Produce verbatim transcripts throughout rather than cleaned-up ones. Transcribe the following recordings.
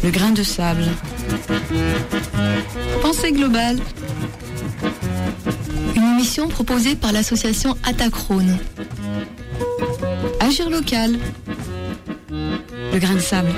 Le grain de sable. Pensée globale. Une émission proposée par l'association Atacrone. Agir local. Le grain de sable.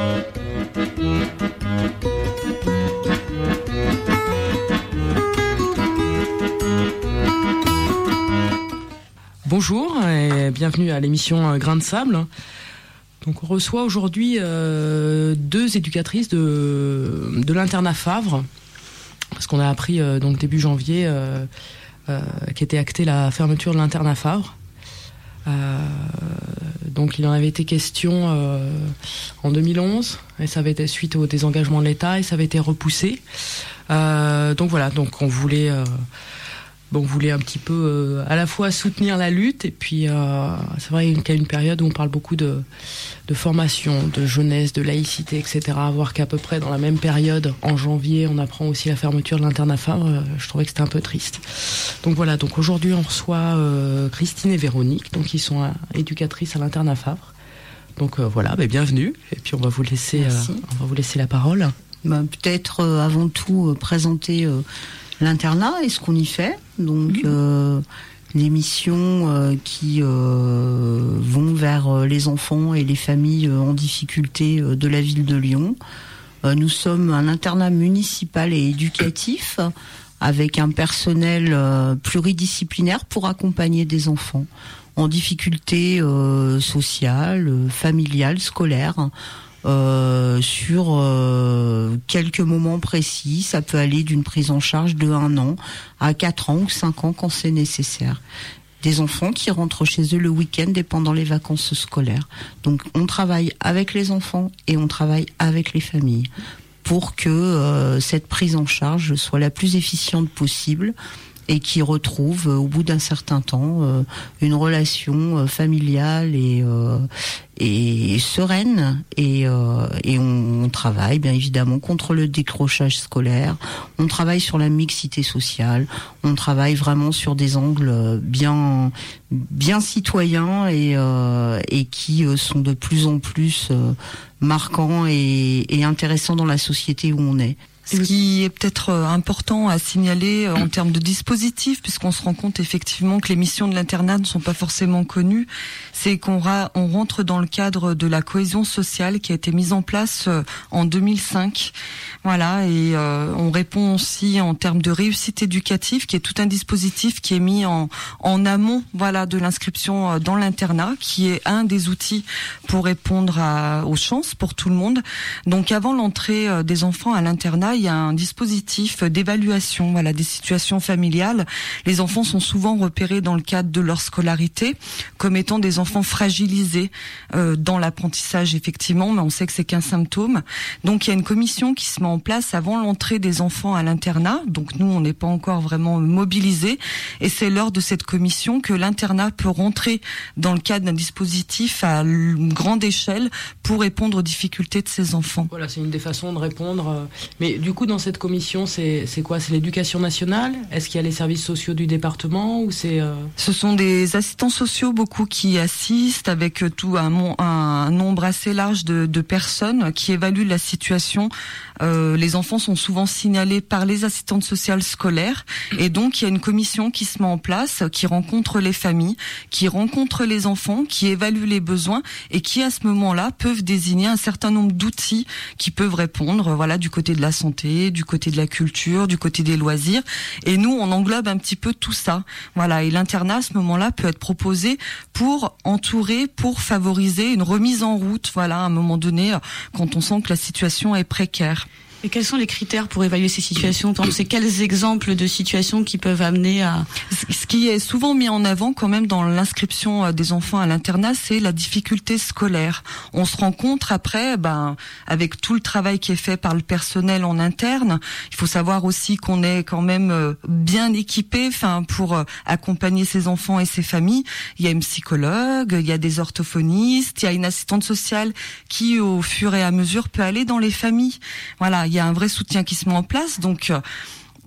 Bonjour et bienvenue à l'émission Grain de sable. Donc on reçoit aujourd'hui euh, deux éducatrices de, de l'internat Favre, parce qu'on a appris euh, donc début janvier euh, euh, qu'était actée la fermeture de l'internat Favre. Euh, donc il en avait été question euh, en deux mille onze, et ça avait été suite au désengagement de l'État, et ça avait été repoussé. Euh, donc voilà, donc on voulait... Euh, Bon, on voulait un petit peu euh, à la fois soutenir la lutte, et puis euh, c'est vrai qu'il y a une période où on parle beaucoup de, de formation, de jeunesse, de laïcité, et cetera. Voir qu'à peu près dans la même période, en janvier, on apprend aussi la fermeture de l'internat Favre, euh, je trouvais que c'était un peu triste. Donc voilà, donc aujourd'hui on reçoit euh, Christine et Véronique, donc ils sont euh, éducatrices à l'internat Favre. Donc euh, voilà, bah, bienvenue, et puis on va vous laisser, euh, on va vous laisser la parole. Bah, peut-être euh, avant tout euh, présenter euh, l'internat et ce qu'on y fait. Donc, mmh. euh, les missions euh, qui euh, vont vers euh, les enfants et les familles euh, en difficulté euh, de la ville de Lyon. Euh, nous sommes un internat municipal et éducatif avec un personnel euh, pluridisciplinaire pour accompagner des enfants en difficulté euh, sociale, euh, familiale, scolaire. Euh, sur euh, quelques moments précis, ça peut aller d'une prise en charge de un an à quatre ans ou cinq ans quand c'est nécessaire. Des enfants qui rentrent chez eux le week-end et pendant les vacances scolaires. Donc on travaille avec les enfants et on travaille avec les familles pour que euh, cette prise en charge soit la plus efficiente possible et qui retrouve euh, au bout d'un certain temps euh, une relation euh, familiale et, euh, et sereine. Et, euh, et on, on travaille bien évidemment contre le décrochage scolaire, on travaille sur la mixité sociale, on travaille vraiment sur des angles bien, bien citoyens et, euh, et qui euh, sont de plus en plus euh, marquants et, et intéressants dans la société où on est. Ce qui est peut-être important à signaler en termes de dispositifs, puisqu'on se rend compte effectivement que les missions de l'internat ne sont pas forcément connues, c'est qu'on ra- on rentre dans le cadre de la cohésion sociale qui a été mise en place en deux mille cinq. Voilà, et euh, on répond aussi en termes de réussite éducative, qui est tout un dispositif qui est mis en, en amont, voilà, de l'inscription dans l'internat, qui est un des outils pour répondre à, aux chances pour tout le monde. Donc avant l'entrée des enfants à l'internat, il y a un dispositif d'évaluation, voilà, des situations familiales. Les enfants sont souvent repérés dans le cadre de leur scolarité comme étant des enfants fragilisés euh, dans l'apprentissage, effectivement, mais on sait que c'est qu'un symptôme. Donc il y a une commission qui se met en place avant l'entrée des enfants à l'internat. Donc nous, on n'est pas encore vraiment mobilisés, et c'est lors de cette commission que l'internat peut rentrer dans le cadre d'un dispositif à une grande échelle pour répondre aux difficultés de ces enfants. Voilà, c'est une des façons de répondre. Mais du coup, dans cette commission, c'est, c'est quoi ? C'est l'éducation nationale ? Est-ce qu'il y a les services sociaux du département ou c'est euh... Ce sont des assistants sociaux, beaucoup, qui assistent avec tout un, un nombre assez large de, de personnes qui évaluent la situation. Euh, les enfants sont souvent signalés par les assistantes sociales scolaires, et donc il y a une commission qui se met en place, qui rencontre les familles, qui rencontre les enfants, qui évalue les besoins et qui à ce moment-là peuvent désigner un certain nombre d'outils qui peuvent répondre, voilà, du côté de la santé, du côté de la culture, du côté des loisirs. Et nous, on englobe un petit peu tout ça. Voilà. Et l'internat, à ce moment-là, peut être proposé pour entourer, pour favoriser une remise en route, voilà, à un moment donné, quand on sent que la situation est précaire. Et quels sont les critères pour évaluer ces situations ? Par exemple, c'est quels exemples de situations qui peuvent amener à... Ce qui est souvent mis en avant quand même dans l'inscription des enfants à l'internat, c'est la difficulté scolaire. On se rencontre après, ben, avec tout le travail qui est fait par le personnel en interne. Il faut savoir aussi qu'on est quand même bien équipé, enfin, pour accompagner ces enfants et ces familles. Il y a une psychologue, il y a des orthophonistes, il y a une assistante sociale qui, au fur et à mesure, peut aller dans les familles. Voilà. Il y a un vrai soutien qui se met en place, donc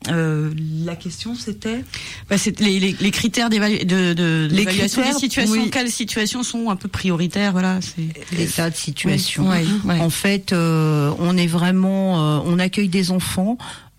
Euh, la question c'était bah, c'est les, les, les critères d'évalu- de, de, les d'évaluation critères, des situations. oui. Quelles situations sont un peu prioritaires, voilà. C'est... L'état de situation. Oui, oui, oui. En fait, euh, on est vraiment, euh, on accueille des enfants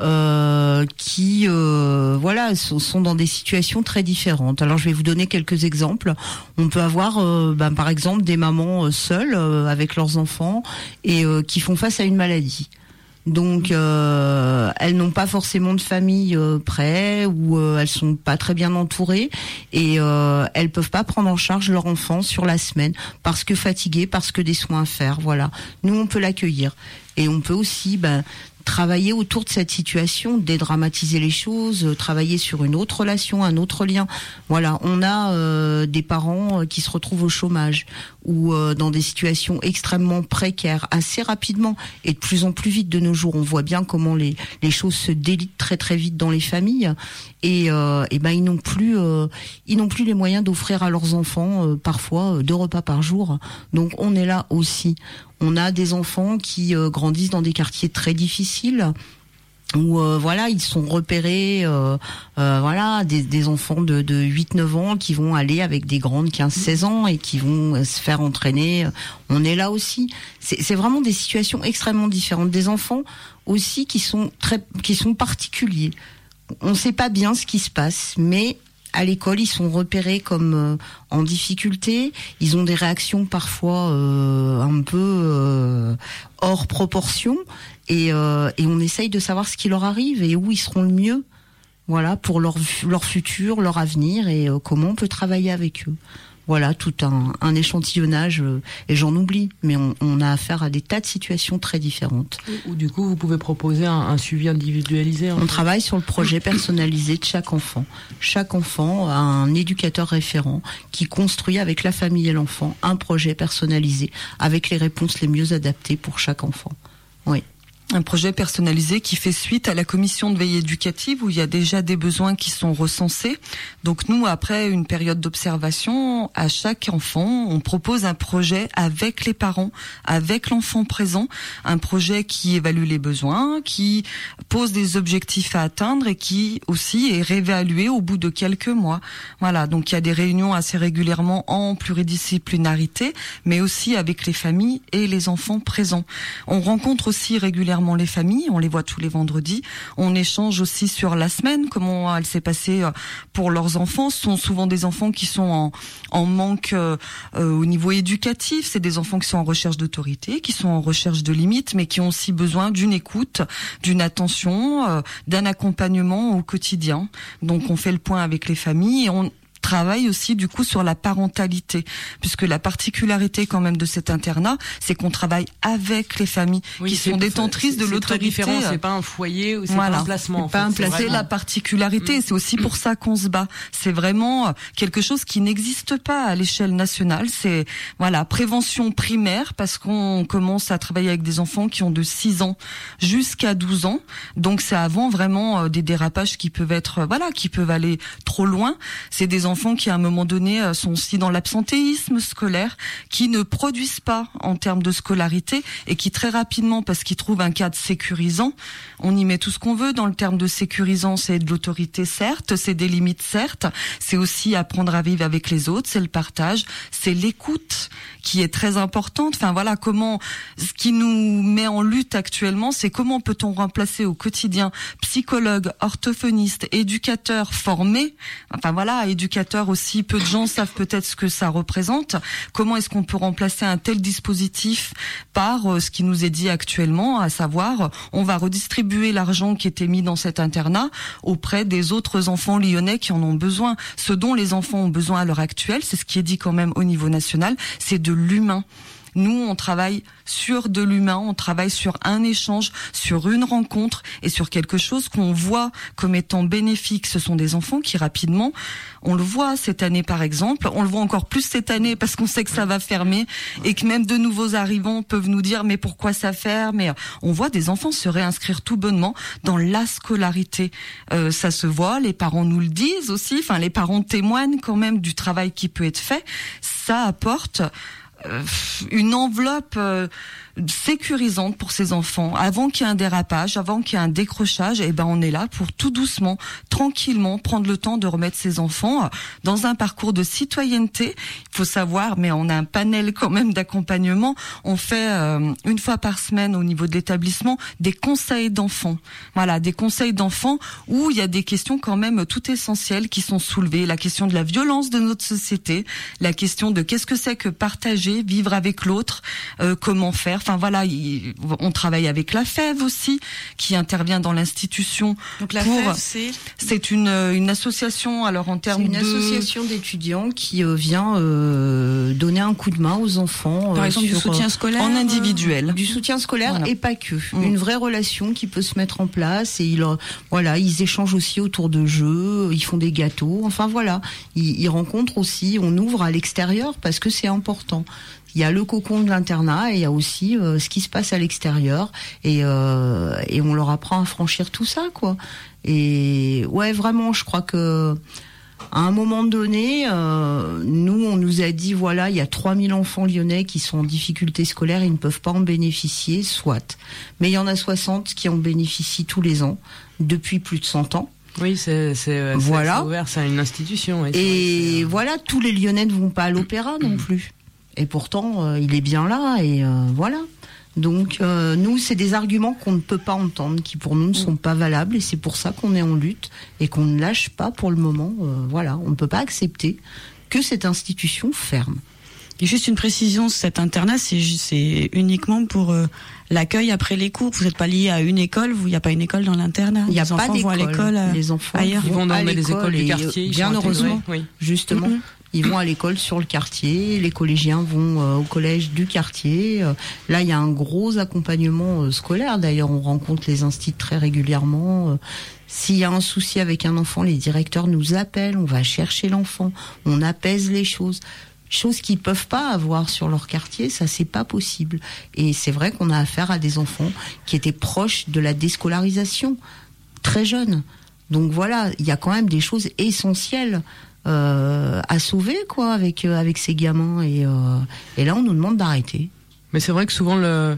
euh, qui, euh, voilà, sont, sont dans des situations très différentes. Alors, je vais vous donner quelques exemples. On peut avoir, euh, ben, par exemple, des mamans euh, seules euh, avec leurs enfants et euh, qui font face à une maladie. Donc, euh, elles n'ont pas forcément de famille euh, près ou euh, elles sont pas très bien entourées et euh, elles peuvent pas prendre en charge leur enfant sur la semaine parce que fatiguées, parce que des soins à faire. Voilà. Nous, on peut l'accueillir et on peut aussi, ben, travailler autour de cette situation, dédramatiser les choses, euh, travailler sur une autre relation, un autre lien. Voilà, on a euh, des parents euh, qui se retrouvent au chômage ou euh, dans des situations extrêmement précaires assez rapidement et de plus en plus vite de nos jours. On voit bien comment les les choses se délitent très très vite dans les familles et euh, et ben ils n'ont plus euh, ils n'ont plus les moyens d'offrir à leurs enfants euh, parfois euh, deux repas par jour. Donc on est là aussi. On a des enfants qui euh, grandissent dans des quartiers très difficiles où euh, voilà, ils sont repérés euh, euh, voilà, des, des enfants de, de huit neuf ans qui vont aller avec des grandes quinze seize ans et qui vont euh, se faire entraîner. On est là aussi. C'est, c'est vraiment des situations extrêmement différentes. Des enfants aussi qui sont très qui sont particuliers. On ne sait pas bien ce qui se passe, mais à l'école, ils sont repérés comme euh, en difficulté. Ils ont des réactions parfois euh, un peu euh, hors proportion. Et, euh, et on essaye de savoir ce qui leur arrive et où ils seront le mieux. Voilà, pour leur, leur futur, leur avenir et euh, comment on peut travailler avec eux. Voilà, tout un, un échantillonnage, euh, et j'en oublie, mais on, on a affaire à des tas de situations très différentes. Ou du coup, vous pouvez proposer un, un suivi individualisé. On fait. travaille sur le projet personnalisé de chaque enfant. Chaque enfant a un éducateur référent qui construit avec la famille et l'enfant un projet personnalisé avec les réponses les mieux adaptées pour chaque enfant. Oui. Un projet personnalisé qui fait suite à la commission de veille éducative où il y a déjà des besoins qui sont recensés. Donc nous, après une période d'observation, à chaque enfant, on propose un projet avec les parents, avec l'enfant présent, un projet qui évalue les besoins, qui pose des objectifs à atteindre et qui aussi est réévalué au bout de quelques mois. Voilà, donc il y a des réunions assez régulièrement en pluridisciplinarité, mais aussi avec les familles et les enfants présents. On rencontre aussi régulièrement les familles, on les voit tous les vendredis. On échange aussi sur la semaine, comment elle s'est passée pour leurs enfants. Ce sont souvent des enfants qui sont en, en manque euh, au niveau éducatif. C'est des enfants qui sont en recherche d'autorité, qui sont en recherche de limites, mais qui ont aussi besoin d'une écoute, d'une attention, euh, d'un accompagnement au quotidien. Donc on fait le point avec les familles et on travaille aussi du coup sur la parentalité, puisque la particularité quand même de cet internat, c'est qu'on travaille avec les familles oui, qui sont détentrices de l'autorité. C'est très différent, c'est pas un foyer, c'est voilà. pas un placement. En pas fait, un c'est, placement. C'est la particularité, c'est aussi pour ça qu'on se bat. C'est vraiment quelque chose qui n'existe pas à l'échelle nationale. C'est voilà, prévention primaire, parce qu'on commence à travailler avec des enfants qui ont de six ans jusqu'à douze ans. Donc c'est avant vraiment des dérapages qui peuvent être voilà, qui peuvent aller trop loin. C'est des enfants enfants qui à un moment donné sont aussi dans l'absentéisme scolaire, qui ne produisent pas en termes de scolarité et qui très rapidement, parce qu'ils trouvent un cadre sécurisant, on y met tout ce qu'on veut dans le terme de sécurisant, c'est de l'autorité certes, c'est des limites certes, c'est aussi apprendre à vivre avec les autres, c'est le partage, c'est l'écoute qui est très importante. Enfin voilà, comment, ce qui nous met en lutte actuellement, c'est comment peut-on remplacer au quotidien psychologues, orthophonistes, éducateurs formés, enfin voilà, éducateurs aussi, peu de gens savent peut-être ce que ça représente. Comment est-ce qu'on peut remplacer un tel dispositif par euh, ce qui nous est dit actuellement, à savoir, on va redistribuer l'argent qui était mis dans cet internat auprès des autres enfants lyonnais qui en ont besoin. Ce dont les enfants ont besoin à l'heure actuelle, c'est ce qui est dit quand même au niveau national, c'est de l'humain. Nous, on travaille sur de l'humain, on travaille sur un échange, sur une rencontre et sur quelque chose qu'on voit comme étant bénéfique. Ce sont des enfants qui rapidement, on le voit cette année par exemple, on le voit encore plus cette année parce qu'on sait que ça va fermer et que même de nouveaux arrivants peuvent nous dire mais pourquoi ça ferme. Et on voit des enfants se réinscrire tout bonnement dans la scolarité. Euh, ça se voit, les parents nous le disent aussi, enfin les parents témoignent quand même du travail qui peut être fait. Ça apporte une enveloppe euh, sécurisante pour ces enfants. Avant qu'il y ait un dérapage, avant qu'il y ait un décrochage, eh ben on est là pour tout doucement, tranquillement, prendre le temps de remettre ces enfants dans un parcours de citoyenneté. Il faut savoir, mais on a un panel quand même d'accompagnement. On fait euh, une fois par semaine au niveau de l'établissement des conseils d'enfants. Voilà, des conseils d'enfants où il y a des questions quand même tout essentielles qui sont soulevées. La question de la violence de notre société, la question de qu'est-ce que c'est que partager, vivre avec l'autre, euh, comment faire. Enfin voilà, il, on travaille avec la F E V aussi, qui intervient dans l'institution. Donc la pour, F E V, c'est c'est une une association. Alors en termes C'est une de association d'étudiants qui euh, vient euh, donner un coup de main aux enfants. par euh, exemple sur, du soutien euh, scolaire. en individuel. Du soutien scolaire Voilà. et pas que. Mmh. Une vraie relation qui peut se mettre en place et ils, euh, voilà, ils échangent aussi autour de jeux, ils font des gâteaux. Enfin voilà, ils, ils rencontrent aussi. On ouvre à l'extérieur parce que c'est important. Il y a le cocon de l'internat et il y a aussi euh, ce qui se passe à l'extérieur et euh, et on leur apprend à franchir tout ça quoi. Et ouais vraiment, je crois que à un moment donné, euh, nous on nous a dit voilà, il y a trois mille enfants lyonnais qui sont en difficulté scolaire, ils ne peuvent pas en bénéficier, soit. Mais il y en a soixante qui en bénéficient tous les ans depuis plus de cent ans. Oui, c'est c'est Voilà. c'est ouvert, c'est une institution. Et, c'est Et vrai que c'est, euh, voilà, tous les Lyonnais ne vont pas à l'opéra non plus. Et pourtant, euh, il est bien là, et euh, voilà. Donc, euh, nous, c'est des arguments qu'on ne peut pas entendre, qui pour nous ne sont pas valables, et c'est pour ça qu'on est en lutte, et qu'on ne lâche pas pour le moment. Euh, voilà, on ne peut pas accepter que cette institution ferme. Et juste une précision, cet internat, c'est ju- c'est uniquement pour euh, l'accueil après les cours. Vous n'êtes pas lié à une école, vous, il n'y a pas une école dans l'internat. Il n'y a Les pas enfants vont à d'école. l'école. euh, Les enfants ailleurs. Ils vont dans à les l'école, écoles du et, quartier. euh, ils bien sont intégrés, heureusement. oui. Justement. Mhm. Ils vont à l'école sur le quartier, les collégiens vont euh, au collège du quartier. Euh, là, il y a un gros accompagnement euh, scolaire. D'ailleurs, on rencontre les instituts très régulièrement. Euh, S'il y a un souci avec un enfant, les directeurs nous appellent, on va chercher l'enfant, on apaise les choses. Choses qu'ils peuvent pas avoir sur leur quartier, ça c'est pas possible. Et c'est vrai qu'on a affaire à des enfants qui étaient proches de la déscolarisation, très jeunes. Donc voilà, il y a quand même des choses essentielles euh, à sauver quoi avec euh, avec ces gamins et euh, et là on nous demande d'arrêter. Mais c'est vrai que souvent le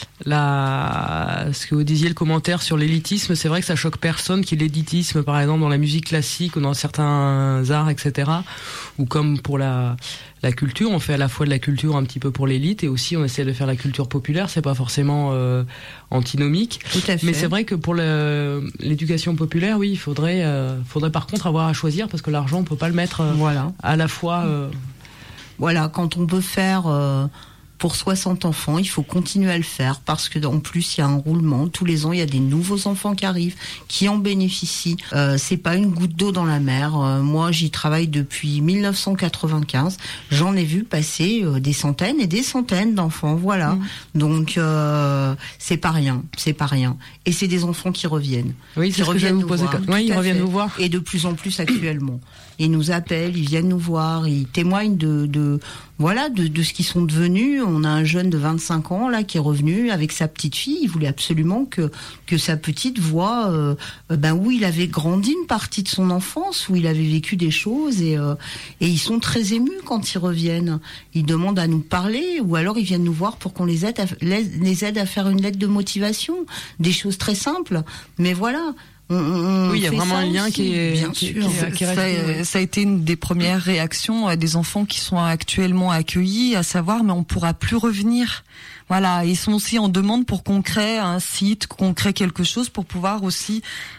la ce que vous disiez, le commentaire sur l'élitisme, c'est vrai que ça choque personne qu'il y ait l'élitisme par exemple dans la musique classique ou dans certains arts, et cetera. Ou comme pour la la culture, on fait à la fois de la culture un petit peu pour l'élite et aussi on essaie de faire la culture populaire. C'est pas forcément euh, antinomique. Tout à fait. Mais c'est vrai que pour le, l'éducation populaire, oui, il faudrait euh, faudrait par contre avoir à choisir parce que l'argent on peut pas le mettre euh, Voilà. à la fois. Euh, Voilà, quand on peut faire euh, pour soixante enfants, il faut continuer à le faire parce que en plus il y a un roulement. Tous les ans, il y a des nouveaux enfants qui arrivent, qui en bénéficient. Euh, c'est pas une goutte d'eau dans la mer. Euh, moi, j'y travaille depuis mille neuf cent quatre-vingt-quinze. J'en ai vu passer euh, des centaines et des centaines d'enfants. Voilà. Mmh. Donc euh, c'est pas rien, c'est pas rien. Et c'est des enfants qui reviennent. oui, Qui c'est ce que j'allais reviennent vous nous poser. voir. comme- Tout Oui, ils à reviennent fait. nous voir. Et de plus en plus actuellement. Ils nous appellent, ils viennent nous voir, ils témoignent de, de voilà, de, de ce qu'ils sont devenus. On a un jeune de vingt-cinq ans là qui est revenu avec sa petite fille. Il voulait absolument que que sa petite voie, euh, ben où il avait grandi une partie de son enfance, où il avait vécu des choses et euh, et ils sont très émus quand ils reviennent. Ils demandent à nous parler ou alors ils viennent nous voir pour qu'on les aide à, les, les aide à faire une lettre de motivation, des choses très simples. Mais voilà. On, on Oui, il y a fait vraiment ça un lien aussi, qui est- bien qui- sûr. qui est- qui Ça, reste- euh, ça a été une des premières réactions euh, des enfants qui sont actuellement accueillis, à savoir mais on pourra plus revenir. Voilà, ils sont aussi en demande pour qu'on crée un site, qu'on crée quelque chose pour pouvoir aussi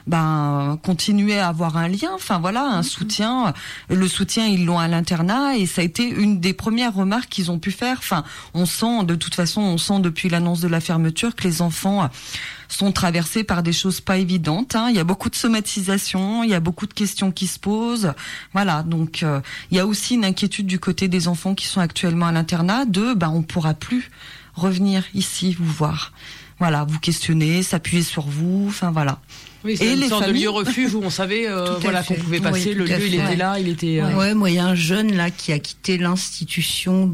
ben continuer à avoir un lien, enfin voilà, un soutien. Le soutien, ils l'ont à l'internat et ça a été une des premières remarques qu'ils ont pu faire. Enfin, on sent de toute façon, on sent depuis l'annonce de la fermeture que les enfants sont traversés par des choses pas évidentes. Hein. Il y a beaucoup de somatisation, il y a beaucoup de questions qui se posent. Voilà, donc euh, il y a aussi une inquiétude du côté des enfants qui sont actuellement à l'internat de ben on pourra plus revenir ici vous voir. Voilà, vous questionner, s'appuyer sur vous, enfin voilà. Oui, c'est Et une les sorte familles- de lieu refuge où on savait euh, Tout à voilà qu'on fait. pouvait passer. Oui, le tout à lieu, il fait. était là, il était. euh, Ouais, moi, il y a un jeune là qui a quitté l'institution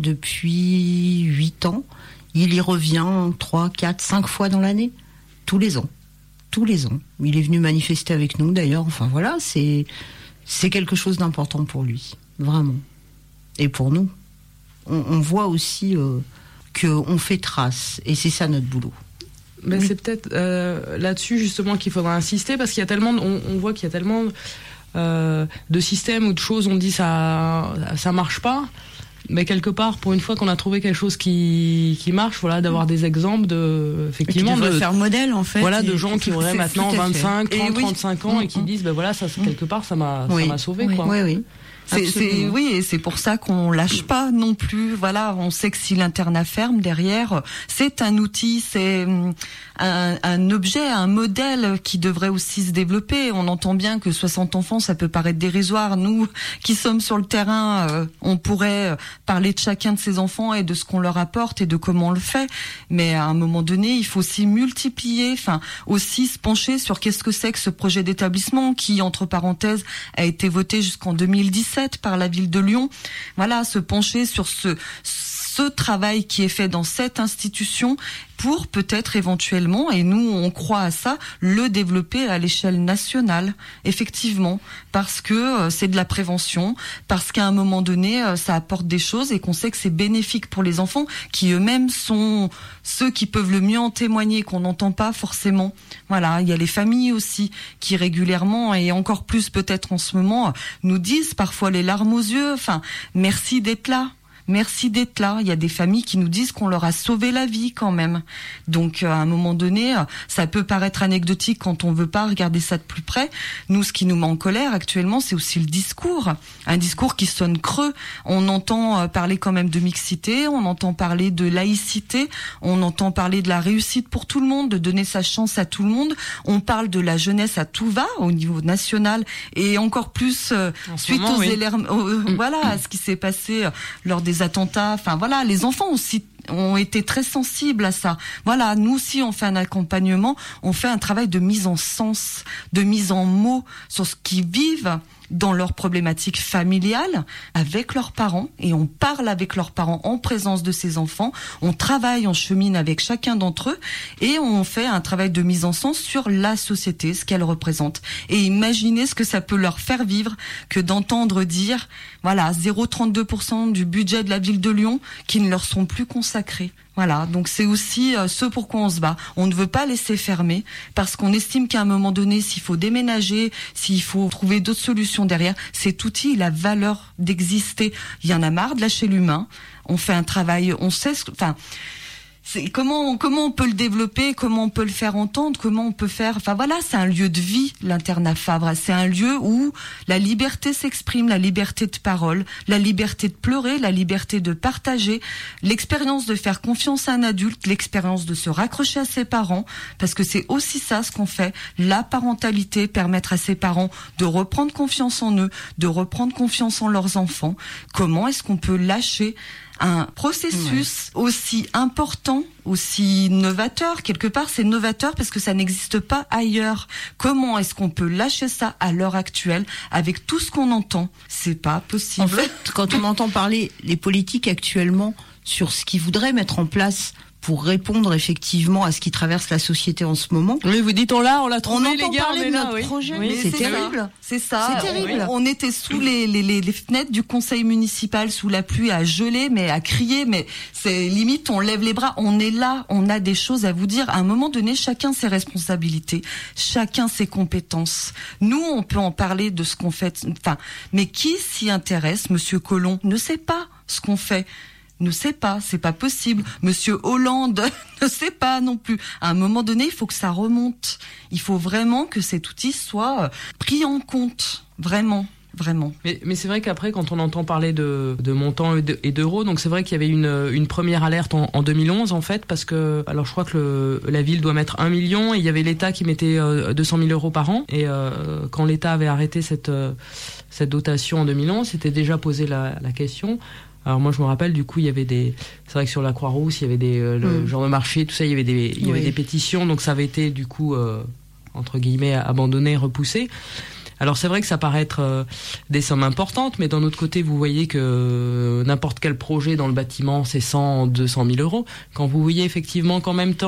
depuis huit ans. Il y revient trois, quatre, cinq fois dans l'année, tous les ans, tous les ans. Il est venu manifester avec nous d'ailleurs. Enfin voilà, c'est c'est quelque chose d'important pour lui, vraiment, et pour nous. on, on voit aussi euh, qu'on fait trace, et c'est ça notre boulot. Mais oui. C'est peut-être euh, là-dessus justement qu'il faudra insister, parce qu'il y a tellement, de, on, on voit qu'il y a tellement euh, de systèmes ou de choses, on dit ça, ça marche pas. Mais quelque part, pour une fois qu'on a trouvé quelque chose qui qui marche, voilà, d'avoir des exemples de effectivement de faire modèle en fait. Voilà, de gens qui auraient maintenant vingt-cinq, trente, oui. trente-cinq ans et qui disent ben voilà, ça quelque part ça m'a oui. ça m'a sauvé oui. quoi. Oui oui. C'est, c'est, oui, et c'est pour ça qu'on lâche pas non plus. Voilà, on sait que si l'internat ferme derrière, c'est un outil, c'est un, un objet, un modèle qui devrait aussi se développer. On entend bien que soixante enfants, ça peut paraître dérisoire. Nous, qui sommes sur le terrain, euh, on pourrait parler de chacun de ces enfants et de ce qu'on leur apporte et de comment on le fait. Mais à un moment donné, il faut aussi multiplier, enfin, aussi se pencher sur qu'est-ce que c'est que ce projet d'établissement qui, entre parenthèses, a été voté jusqu'en deux mille dix-sept par la ville de Lyon. Voilà, se pencher sur ce, ce travail qui est fait dans cette institution pour peut-être éventuellement, et nous on croit à ça, le développer à l'échelle nationale, effectivement, parce que euh, c'est de la prévention, parce qu'à un moment donné euh, ça apporte des choses et qu'on sait que c'est bénéfique pour les enfants qui eux-mêmes sont ceux qui peuvent le mieux en témoigner, qu'on n'entend pas forcément. Voilà, il y a les familles aussi qui régulièrement, et encore plus peut-être en ce moment, nous disent parfois les larmes aux yeux, enfin, merci d'être là. Merci d'être là. Il y a des familles qui nous disent qu'on leur a sauvé la vie quand même. Donc à un moment donné, ça peut paraître anecdotique quand on veut pas regarder ça de plus près. Nous, ce qui nous met en colère actuellement, c'est aussi le discours. Un discours qui sonne creux. On entend parler quand même de mixité, on entend parler de laïcité, on entend parler de la réussite pour tout le monde, de donner sa chance à tout le monde. On parle de la jeunesse à tout va au niveau national, et encore plus euh, suite moment, aux oui. élèves, euh, mmh. voilà, à ce qui s'est passé euh, lors des attentats. Enfin voilà, les enfants aussi ont été très sensibles à ça. Voilà, nous aussi on fait un accompagnement, on fait un travail de mise en sens, de mise en mots sur ce qu'ils vivent dans leurs problématiques familiales avec leurs parents, et on parle avec leurs parents en présence de ces enfants, on travaille, on chemine avec chacun d'entre eux, et on fait un travail de mise en sens sur la société, ce qu'elle représente. Et imaginez ce que ça peut leur faire vivre que d'entendre dire, voilà, zéro virgule trente-deux pour cent du budget de la ville de Lyon qui ne leur sont plus consacrés. Voilà, donc c'est aussi euh, ce pour quoi on se bat. On ne veut pas laisser fermer, parce qu'on estime qu'à un moment donné, s'il faut déménager, s'il faut trouver d'autres solutions derrière, cet outil, il a valeur d'exister. Il y en a marre de lâcher l'humain. On fait un travail, on sait ce que... Enfin, c'est comment comment on peut le développer, comment on peut le faire entendre, comment on peut faire... Enfin voilà, c'est un lieu de vie, l'internat Favre. C'est un lieu où la liberté s'exprime, la liberté de parole, la liberté de pleurer, la liberté de partager, l'expérience de faire confiance à un adulte, l'expérience de se raccrocher à ses parents, parce que c'est aussi ça ce qu'on fait, la parentalité, permettre à ses parents de reprendre confiance en eux, de reprendre confiance en leurs enfants. Comment est-ce qu'on peut lâcher un processus ouais. aussi important, aussi novateur, quelque part c'est novateur parce que ça n'existe pas ailleurs. Comment est-ce qu'on peut lâcher ça à l'heure actuelle avec tout ce qu'on entend? C'est pas possible. En fait, quand on entend parler les politiques actuellement sur ce qu'ils voudraient mettre en place pour répondre effectivement à ce qui traverse la société en ce moment. Oui, vous dites on l'a, on l'a trouvé, on les gars, parler on est de là, notre oui. projet, oui, mais c'est, c'est terrible. C'est ça. C'est terrible. On, on était sous les, les, les, les fenêtres du conseil municipal, sous la pluie, à geler, mais à crier, mais c'est limite, on lève les bras. On est là, on a des choses à vous dire. À un moment donné, chacun ses responsabilités, chacun ses compétences. Nous, on peut en parler de ce qu'on fait. Enfin, mais qui s'y intéresse? Monsieur Collomb ne sait pas ce qu'on fait. Ne sait pas, c'est pas possible. Monsieur Hollande ne sait pas non plus. À un moment donné, il faut que ça remonte. Il faut vraiment que cet outil soit pris en compte, vraiment. Vraiment. Mais, mais c'est vrai qu'après, quand on entend parler de, de montants et, de, et d'euros, donc c'est vrai qu'il y avait une, une première alerte en, en deux mille onze en fait, parce que alors je crois que le, la ville doit mettre un million et il y avait l'État qui mettait euh, deux cent mille euros par an. Et euh, quand l'État avait arrêté cette euh, cette dotation en deux mille onze, c'était déjà posé la, la question. Alors moi je me rappelle, du coup il y avait des, c'est vrai que sur la Croix-Rousse il y avait des euh, le mmh. genre de marché, tout ça, il y avait des il y oui. avait des pétitions, donc ça avait été du coup euh, entre guillemets abandonné, repoussé. Alors c'est vrai que ça paraît être euh, des sommes importantes, mais d'un autre côté vous voyez que euh, n'importe quel projet dans le bâtiment c'est cent, deux cent mille euros. Quand vous voyez effectivement qu'en même temps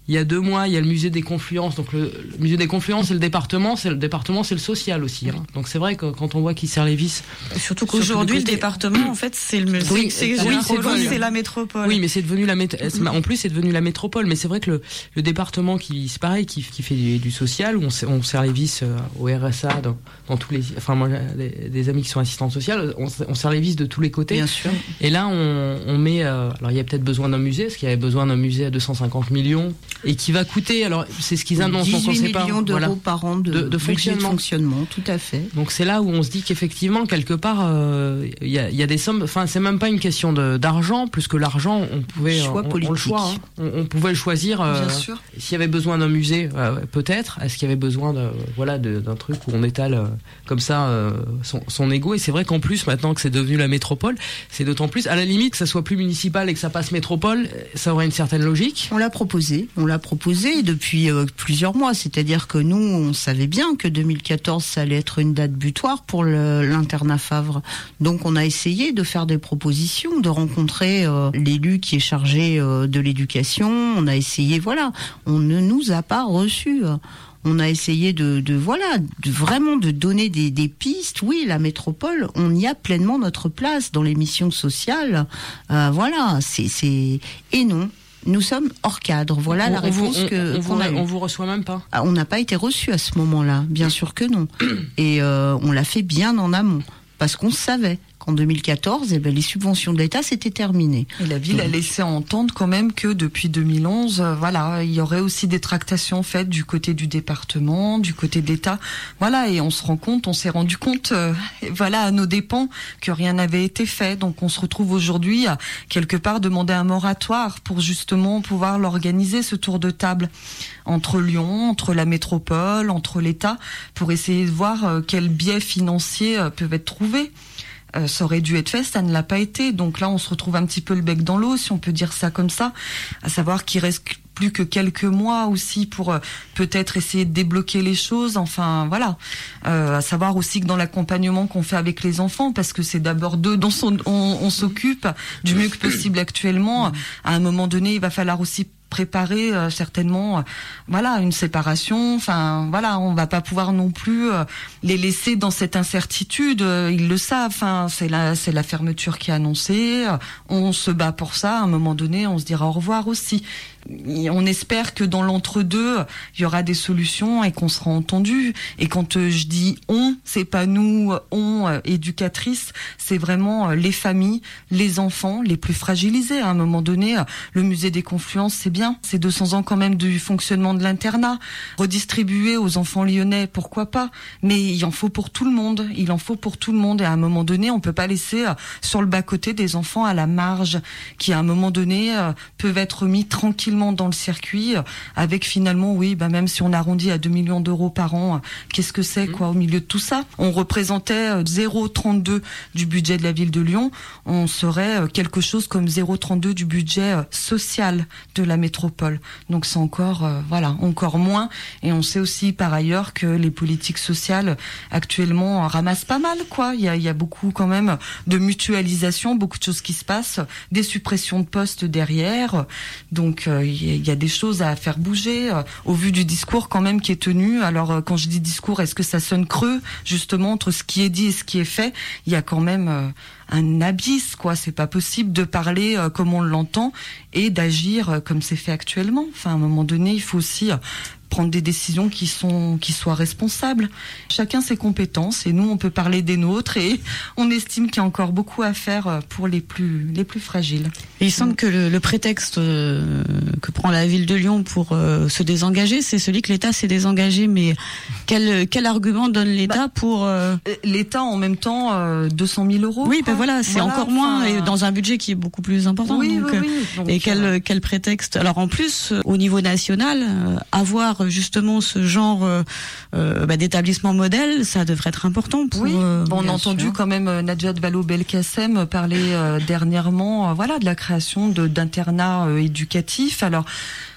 il y a deux mois, il y a le musée des Confluences. Donc le, le musée des Confluences, c'est le département, c'est le département, c'est le social aussi. Hein. Donc c'est vrai que quand on voit qu'il serre les vis. Surtout qu'aujourd'hui, le département, en fait, c'est le musée. Oui, c'est, c'est, oui, c'est, devenu, c'est la métropole. Oui, mais c'est devenu la métropole. En plus, c'est devenu la métropole. Mais c'est vrai que le, le département qui, c'est pareil, qui, qui fait du, du social, où on, on serre les vis euh, au R S A, dans, dans tous les, enfin moi, les, des amis qui sont assistants sociaux, on, on serre les vis de tous les côtés. Bien sûr. Et là, on, on met, euh, alors il y a peut-être besoin d'un musée, parce qu'il y avait besoin d'un musée à deux cent cinquante millions, et qui va coûter, alors c'est ce qu'ils annoncent, donc on sait pas. dix-huit millions d'euros voilà, par an de, de, de fonctionnement. de fonctionnement, tout à fait. Donc c'est là où on se dit qu'effectivement, quelque part, il euh, y, a, y a des sommes, enfin c'est même pas une question de, d'argent, plus que l'argent, on pouvait, choix on, politique. on le choix, hein, on, on pouvait le choisir. Euh, Bien sûr. S'il y avait besoin d'un musée, euh, peut-être. Est-ce qu'il y avait besoin de, voilà, de, d'un truc où on étale euh, comme ça euh, son, son ego. Et c'est vrai qu'en plus, maintenant que c'est devenu la métropole, c'est d'autant plus, à la limite, que ça soit plus municipal et que ça passe métropole, ça aurait une certaine logique. On l'a proposé, on l'a proposé depuis euh, plusieurs mois. C'est-à-dire que nous, on savait bien que deux mille quatorze, ça allait être une date butoir pour le, l'internat Favre. Donc on a essayé de faire des propositions, de rencontrer euh, l'élu qui est chargé euh, de l'éducation. On a essayé, voilà, on ne nous a pas reçus. On a essayé de, de voilà, de vraiment de donner des, des pistes. Oui, la métropole, on y a pleinement notre place dans les missions sociales. Euh, voilà, c'est, c'est et non. Nous sommes hors cadre. Voilà on, la réponse on, on, que on, qu'on vous, a on vous reçoit même pas. Ah, on n'a pas été reçu à ce moment-là, bien sûr que non. Et euh, on l'a fait bien en amont parce qu'on savait qu'en deux mille quatorze, eh ben, les subventions de l'État s'étaient terminées. Et la ville a laissé entendre quand même que depuis deux mille onze, euh, voilà, il y aurait aussi des tractations faites du côté du département, du côté de l'État. Voilà, et on se rend compte, on s'est rendu compte, euh, voilà, à nos dépens, que rien n'avait été fait. Donc on se retrouve aujourd'hui à quelque part demander un moratoire pour justement pouvoir l'organiser, ce tour de table entre Lyon, entre la métropole, entre l'État, pour essayer de voir euh, quels biais financiers euh, peuvent être trouvés. Euh, ça aurait dû être fait, ça ne l'a pas été. Donc là, on se retrouve un petit peu le bec dans l'eau, si on peut dire ça comme ça, à savoir qu'il reste plus que quelques mois aussi pour euh, peut-être essayer de débloquer les choses. Enfin, voilà. Euh, à savoir aussi que dans l'accompagnement qu'on fait avec les enfants, parce que c'est d'abord d'eux dont on, on, on s'occupe du mieux que possible actuellement, à un moment donné, il va falloir aussi préparer euh, certainement euh, voilà une séparation. Enfin voilà, on va pas pouvoir non plus euh, les laisser dans cette incertitude. Euh, ils le savent. Enfin c'est la c'est la fermeture qui est annoncée. Euh, on se bat pour ça. À un moment donné, on se dira au revoir aussi. Et on espère que dans l'entre-deux, il y aura des solutions et qu'on sera entendu. Et quand euh, je dis on, c'est pas nous, on euh, éducatrices, c'est vraiment euh, les familles, les enfants, les plus fragilisés. À un moment donné, euh, le musée des Confluences, c'est bien. C'est deux cents ans quand même du fonctionnement de l'internat. Redistribuer aux enfants lyonnais, pourquoi pas. Mais il en faut pour tout le monde. Il en faut pour tout le monde. Et à un moment donné, on peut pas laisser euh, sur le bas-côté des enfants à la marge, qui à un moment donné euh, peuvent être mis tranquillement dans le circuit, euh, avec finalement, oui, bah même si on arrondit à deux millions d'euros par an, euh, qu'est-ce que c'est, quoi, au milieu de tout ça? On représentait euh, zéro virgule trente-deux du budget de la ville de Lyon. On serait euh, quelque chose comme zéro virgule trente-deux du budget euh, social de la métropole. Donc c'est encore, euh, voilà, encore moins. Et on sait aussi par ailleurs que les politiques sociales actuellement ramassent pas mal, quoi. Il y a, il y a beaucoup quand même de mutualisation, beaucoup de choses qui se passent, des suppressions de postes derrière. Donc euh, il y a des choses à faire bouger euh, au vu du discours quand même qui est tenu. Alors euh, quand je dis discours, est-ce que ça sonne creux justement entre ce qui est dit et ce qui est fait? Il y a quand même euh, un abysse, quoi. C'est pas possible de parler euh, comme on l'entend et d'agir euh, comme c'est fait actuellement. Enfin, à un moment donné, il faut aussi euh, prendre des décisions qui sont qui soient responsables. Chacun ses compétences et nous on peut parler des nôtres et on estime qu'il y a encore beaucoup à faire pour les plus les plus fragiles. Et il semble que le, le prétexte euh, que prend la ville de Lyon pour euh, se désengager, c'est celui que l'État s'est désengagé. Mais quel quel argument donne l'État bah, pour euh... l'État en même temps euh, deux cent mille euros? Oui, ben voilà, c'est voilà, encore moins et dans un budget qui est beaucoup plus important. Oui, donc, oui, oui. Donc, et quel euh... quel prétexte? Alors en plus, au niveau national, euh, avoir justement ce genre euh, euh, bah, d'établissement modèle, ça devrait être important pour. Oui, euh, bon, on a entendu sûr. quand même euh, Najat Vallaud-Belkacem parler euh, dernièrement, euh, voilà, de la création de d'internats euh, éducatifs. Alors.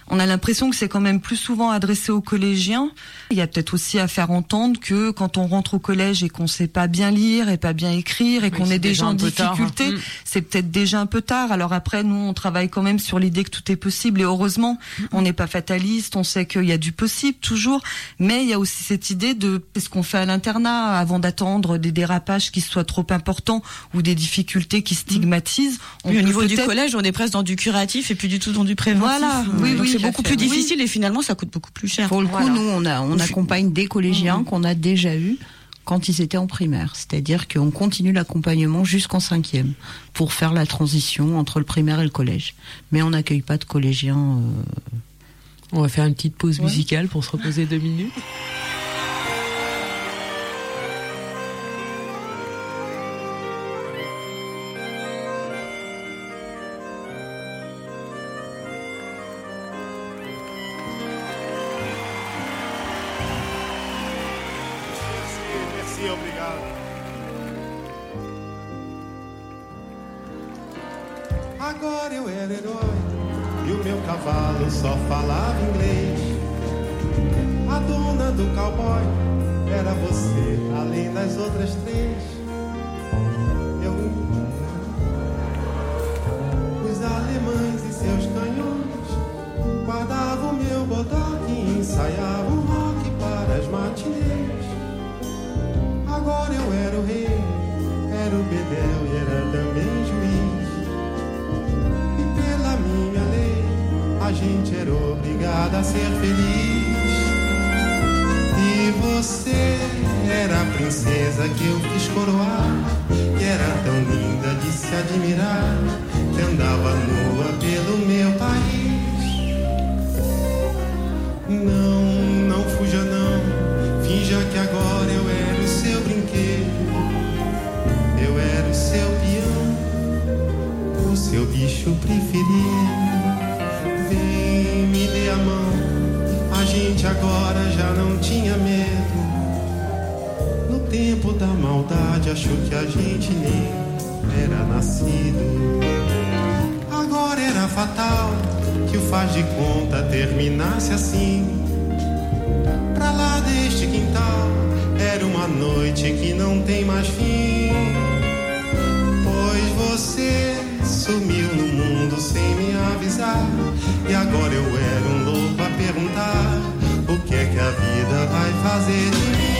On a l'impression que c'est quand même plus souvent adressé aux collégiens. Il y a peut-être aussi à faire entendre que quand on rentre au collège et qu'on sait pas bien lire et pas bien écrire et oui, qu'on est déjà en difficulté, tard, hein. c'est peut-être déjà un peu tard. Alors après, nous, on travaille quand même sur l'idée que tout est possible et heureusement, mmh. on n'est pas fataliste, on sait qu'il y a du possible toujours, mais il y a aussi cette idée de ce qu'on fait à l'internat avant d'attendre des dérapages qui soient trop importants ou des difficultés qui stigmatisent. On oui, au niveau du collège, on est presque dans du curatif et plus du tout dans du préventif. Voilà, oui, Donc oui, c'est beaucoup fait. plus difficile oui. et finalement ça coûte beaucoup plus cher. Pour le coup, voilà. nous on a on accompagne des collégiens mmh. qu'on a déjà eus quand ils étaient en primaire, c'est-à-dire qu'on continue l'accompagnement jusqu'en cinquième pour faire la transition entre le primaire et le collège. Mais on n'accueille pas de collégiens. Euh... On va faire une petite pause ouais. musicale pour se reposer deux minutes. Agora eu era herói e o meu cavalo só falava inglês. A dona do cowboy era você, além das outras três. Eu, os alemães e seus canhões, guardava o meu bodoque e ensaiava um rock para as matinês. Agora eu era o rei, era o bedel e era também juiz. Pela minha lei, a gente era obrigado a ser feliz. E você era a princesa que eu quis coroar, que era tão linda de se admirar, que andava nua pelo meu país. Não, não fuja não, finja que agora eu era o seu brinquedo, eu era o seu peão, o seu bicho preferido. Vem, me dê a mão, a gente agora já não tinha medo. No tempo da maldade achou que a gente nem era nascido. Agora era fatal que o faz de conta terminasse assim. Pra lá deste quintal era uma noite que não tem mais fim. Pois você sumiu no mundo sem me avisar, e agora eu era um louco a perguntar o que é que a vida vai fazer de mim.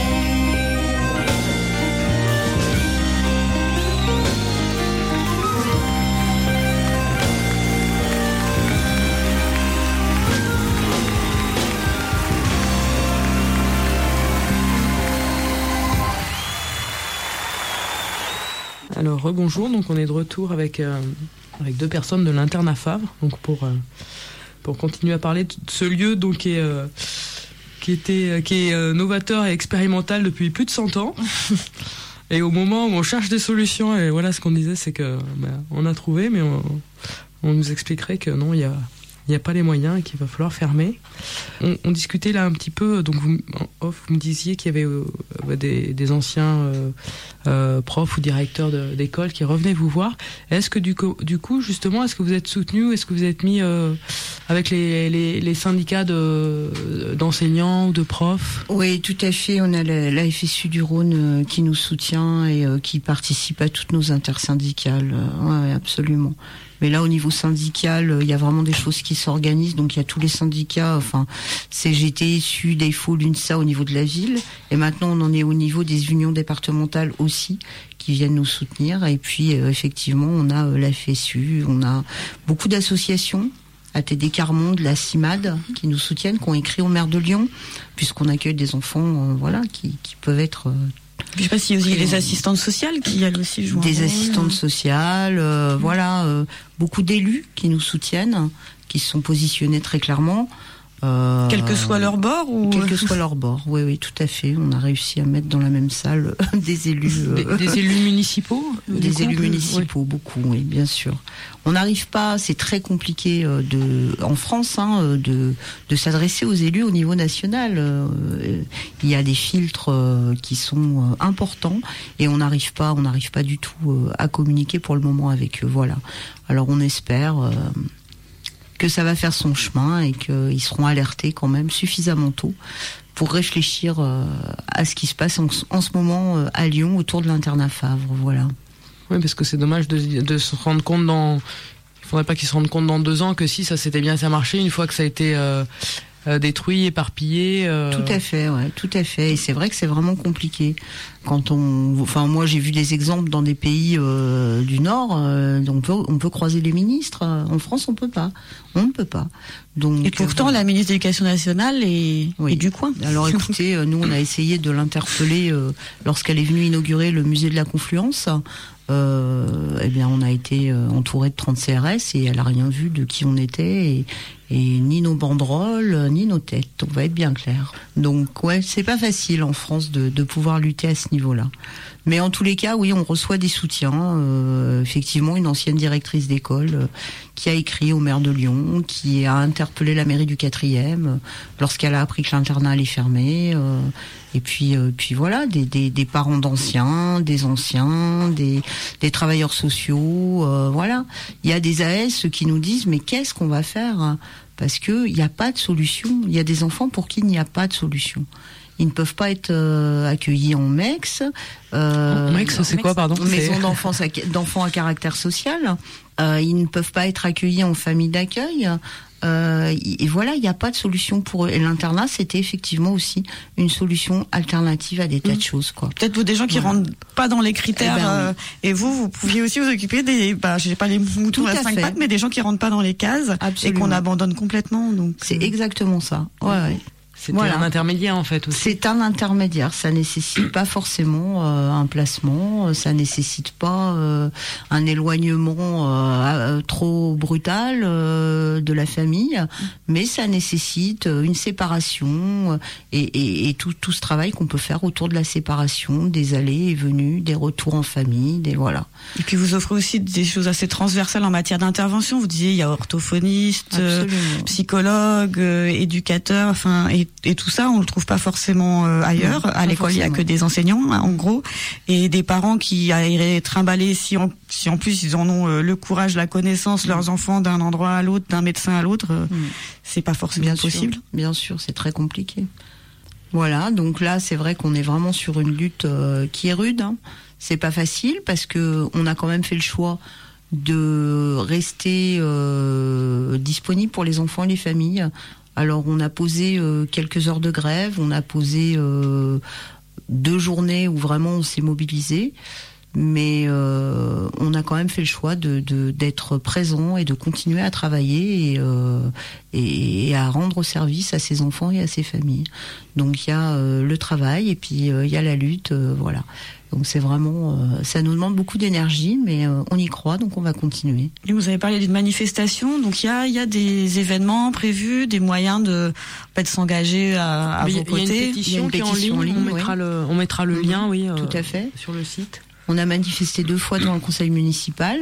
Alors rebonjour, donc on est de retour avec euh, avec deux personnes de l'internat Favre, donc pour euh, pour continuer à parler de ce lieu donc qui est euh, qui était qui est euh, novateur et expérimental depuis plus de cent ans. Et au moment où on cherche des solutions, et voilà ce qu'on disait, c'est que bah, on a trouvé, mais on, on nous expliquerait que non, il y a il n'y a pas les moyens et qu'il va falloir fermer. On, on discutait là un petit peu, donc vous, en off, vous me disiez qu'il y avait euh, des, des anciens euh, euh, profs ou directeurs de, d'école qui revenaient vous voir. Est-ce que du coup, du coup justement, est-ce que vous êtes soutenu, est-ce que vous êtes mis euh, avec les, les, les syndicats de, d'enseignants ou de profs ? Oui, tout à fait. On a la, la F S U du Rhône euh, qui nous soutient et euh, qui participe à toutes nos intersyndicales. Euh, ouais, absolument. Mais là, au niveau syndical, il y a vraiment des choses qui s'organisent. Donc, il y a tous les syndicats, enfin, C G T, S U, DEIFO, l'UNSA au niveau de la ville. Et maintenant, on en est au niveau des unions départementales aussi, qui viennent nous soutenir. Et puis, euh, effectivement, on a euh, la F S U, on a beaucoup d'associations, A T D Carmonde, la CIMAD, qui nous soutiennent, qui ont écrit au maire de Lyon, puisqu'on accueille des enfants, euh, voilà, qui, qui peuvent être... Euh, Je sais pas s'il y a des assistantes sociales qui elles aussi jouent. Des assistantes sociales, euh, mmh. voilà, euh, beaucoup d'élus qui nous soutiennent, qui se sont positionnés très clairement. Euh, quel que soit leur bord ou quel que soit leur bord, oui, oui, tout à fait. On a réussi à mettre dans la même salle des élus, euh, des, des élus municipaux, des élus municipaux, oui. Beaucoup, oui, bien sûr. On n'arrive pas, c'est très compliqué euh, de, en France, hein, de, de s'adresser aux élus au niveau national. Euh, il y a des filtres euh, qui sont euh, importants et on n'arrive pas, on n'arrive pas du tout euh, à communiquer pour le moment avec eux. Voilà. Alors on espère. Euh, que ça va faire son chemin et qu'ils seront alertés quand même suffisamment tôt pour réfléchir euh, à ce qui se passe en, en ce moment euh, à Lyon autour de l'internat Favre. Voilà. Oui, parce que c'est dommage de, de se rendre compte dans... Il faudrait pas qu'ils se rendent compte dans deux ans que si ça s'était bien, ça marché, une fois que ça a été euh, euh, détruit, éparpillé. Euh... Tout à fait, ouais, tout à fait. Et c'est vrai que c'est vraiment compliqué. Quand on, enfin, moi j'ai vu des exemples dans des pays euh, du Nord. Euh, on peut, on peut croiser les ministres. En France, on peut pas. On ne peut pas. Donc. Et pourtant, euh, la ministre de l'Éducation nationale est, oui. est du coin. Alors écoutez, nous on a essayé de l'interpeller euh, lorsqu'elle est venue inaugurer le musée de la Confluence. Euh, eh bien, on a été euh, entouré de trente C R S et elle a rien vu de qui on était et, et ni nos banderoles ni nos têtes. On va être bien clair. Donc ouais, c'est pas facile en France de, de pouvoir lutter à ce niveau-là. Mais en tous les cas, oui, on reçoit des soutiens. Euh, effectivement, une ancienne directrice d'école euh, qui a écrit au maire de Lyon, qui a interpellé la mairie du quatrième euh, lorsqu'elle a appris que l'internat allait fermer. Euh, et puis, euh, puis voilà, des, des, des parents d'anciens, des anciens, des, des travailleurs sociaux. Euh, voilà, il y a des A S qui nous disent mais qu'est-ce qu'on va faire ? Parce que il n'y a pas de solution. Il y a des enfants pour qui il n'y a pas de solution. Ils ne peuvent pas être euh, accueillis en M E X. Euh, M E X, c'est quoi, pardon ? Maison d'enfants, d'enfants à caractère social. Euh, ils ne peuvent pas être accueillis en famille d'accueil. Euh, et voilà, il n'y a pas de solution pour eux. Et l'internat, c'était effectivement aussi une solution alternative à des tas de choses, quoi. Peut-être vous des gens qui voilà. rentrent pas dans les critères. Eh ben, euh, et vous, vous pouviez aussi vous occuper des, bah, je sais pas les moutons à cinq pattes, mais des gens qui rentrent pas dans les cases. Absolument. Et qu'on abandonne complètement. Donc c'est euh... exactement ça. Ouais. ouais. C'était voilà. un intermédiaire en fait aussi. C'est un intermédiaire, ça nécessite pas forcément euh, un placement, ça nécessite pas euh, un éloignement euh, trop brutal euh, de la famille, mais ça nécessite une séparation et, et, et tout, tout ce travail qu'on peut faire autour de la séparation, des allées et venues, des retours en famille, des voilà. Et puis vous offrez aussi des choses assez transversales en matière d'intervention. Vous disiez il y a orthophoniste, euh, psychologue, euh, éducateur, enfin et Et tout ça, on le trouve pas forcément euh, ailleurs. Non, à l'école, il y a que des enseignants, hein, en gros, et des parents qui iraient trimballer, si en, si en plus ils en ont euh, le courage, la connaissance, leurs enfants d'un endroit à l'autre, d'un médecin à l'autre, euh, mm. c'est pas forcément bien possible. Sûr, bien sûr, c'est très compliqué. Voilà, donc là, c'est vrai qu'on est vraiment sur une lutte euh, qui est rude. Hein. C'est pas facile parce que on a quand même fait le choix de rester euh, disponible pour les enfants et les familles. Alors on a posé euh, quelques heures de grève, on a posé euh, deux journées où vraiment on s'est mobilisé, mais euh, on a quand même fait le choix de, de d'être présent et de continuer à travailler et, euh, et, et à rendre service à ces enfants et à ces familles. Donc il y a euh, le travail et puis euh, il y a la lutte, euh, voilà. Donc c'est vraiment, euh, ça nous demande beaucoup d'énergie, mais euh, on y croit, donc on va continuer. Et vous avez parlé d'une manifestation, donc il y a, il y a des événements prévus, des moyens de, de s'engager à, à vos côtés. Il y a une pétition, il y a une pétition qui est en ligne, on mettra oui. le, on mettra le lien, oui, euh, tout à fait, sur le site. On a manifesté deux fois devant le conseil municipal.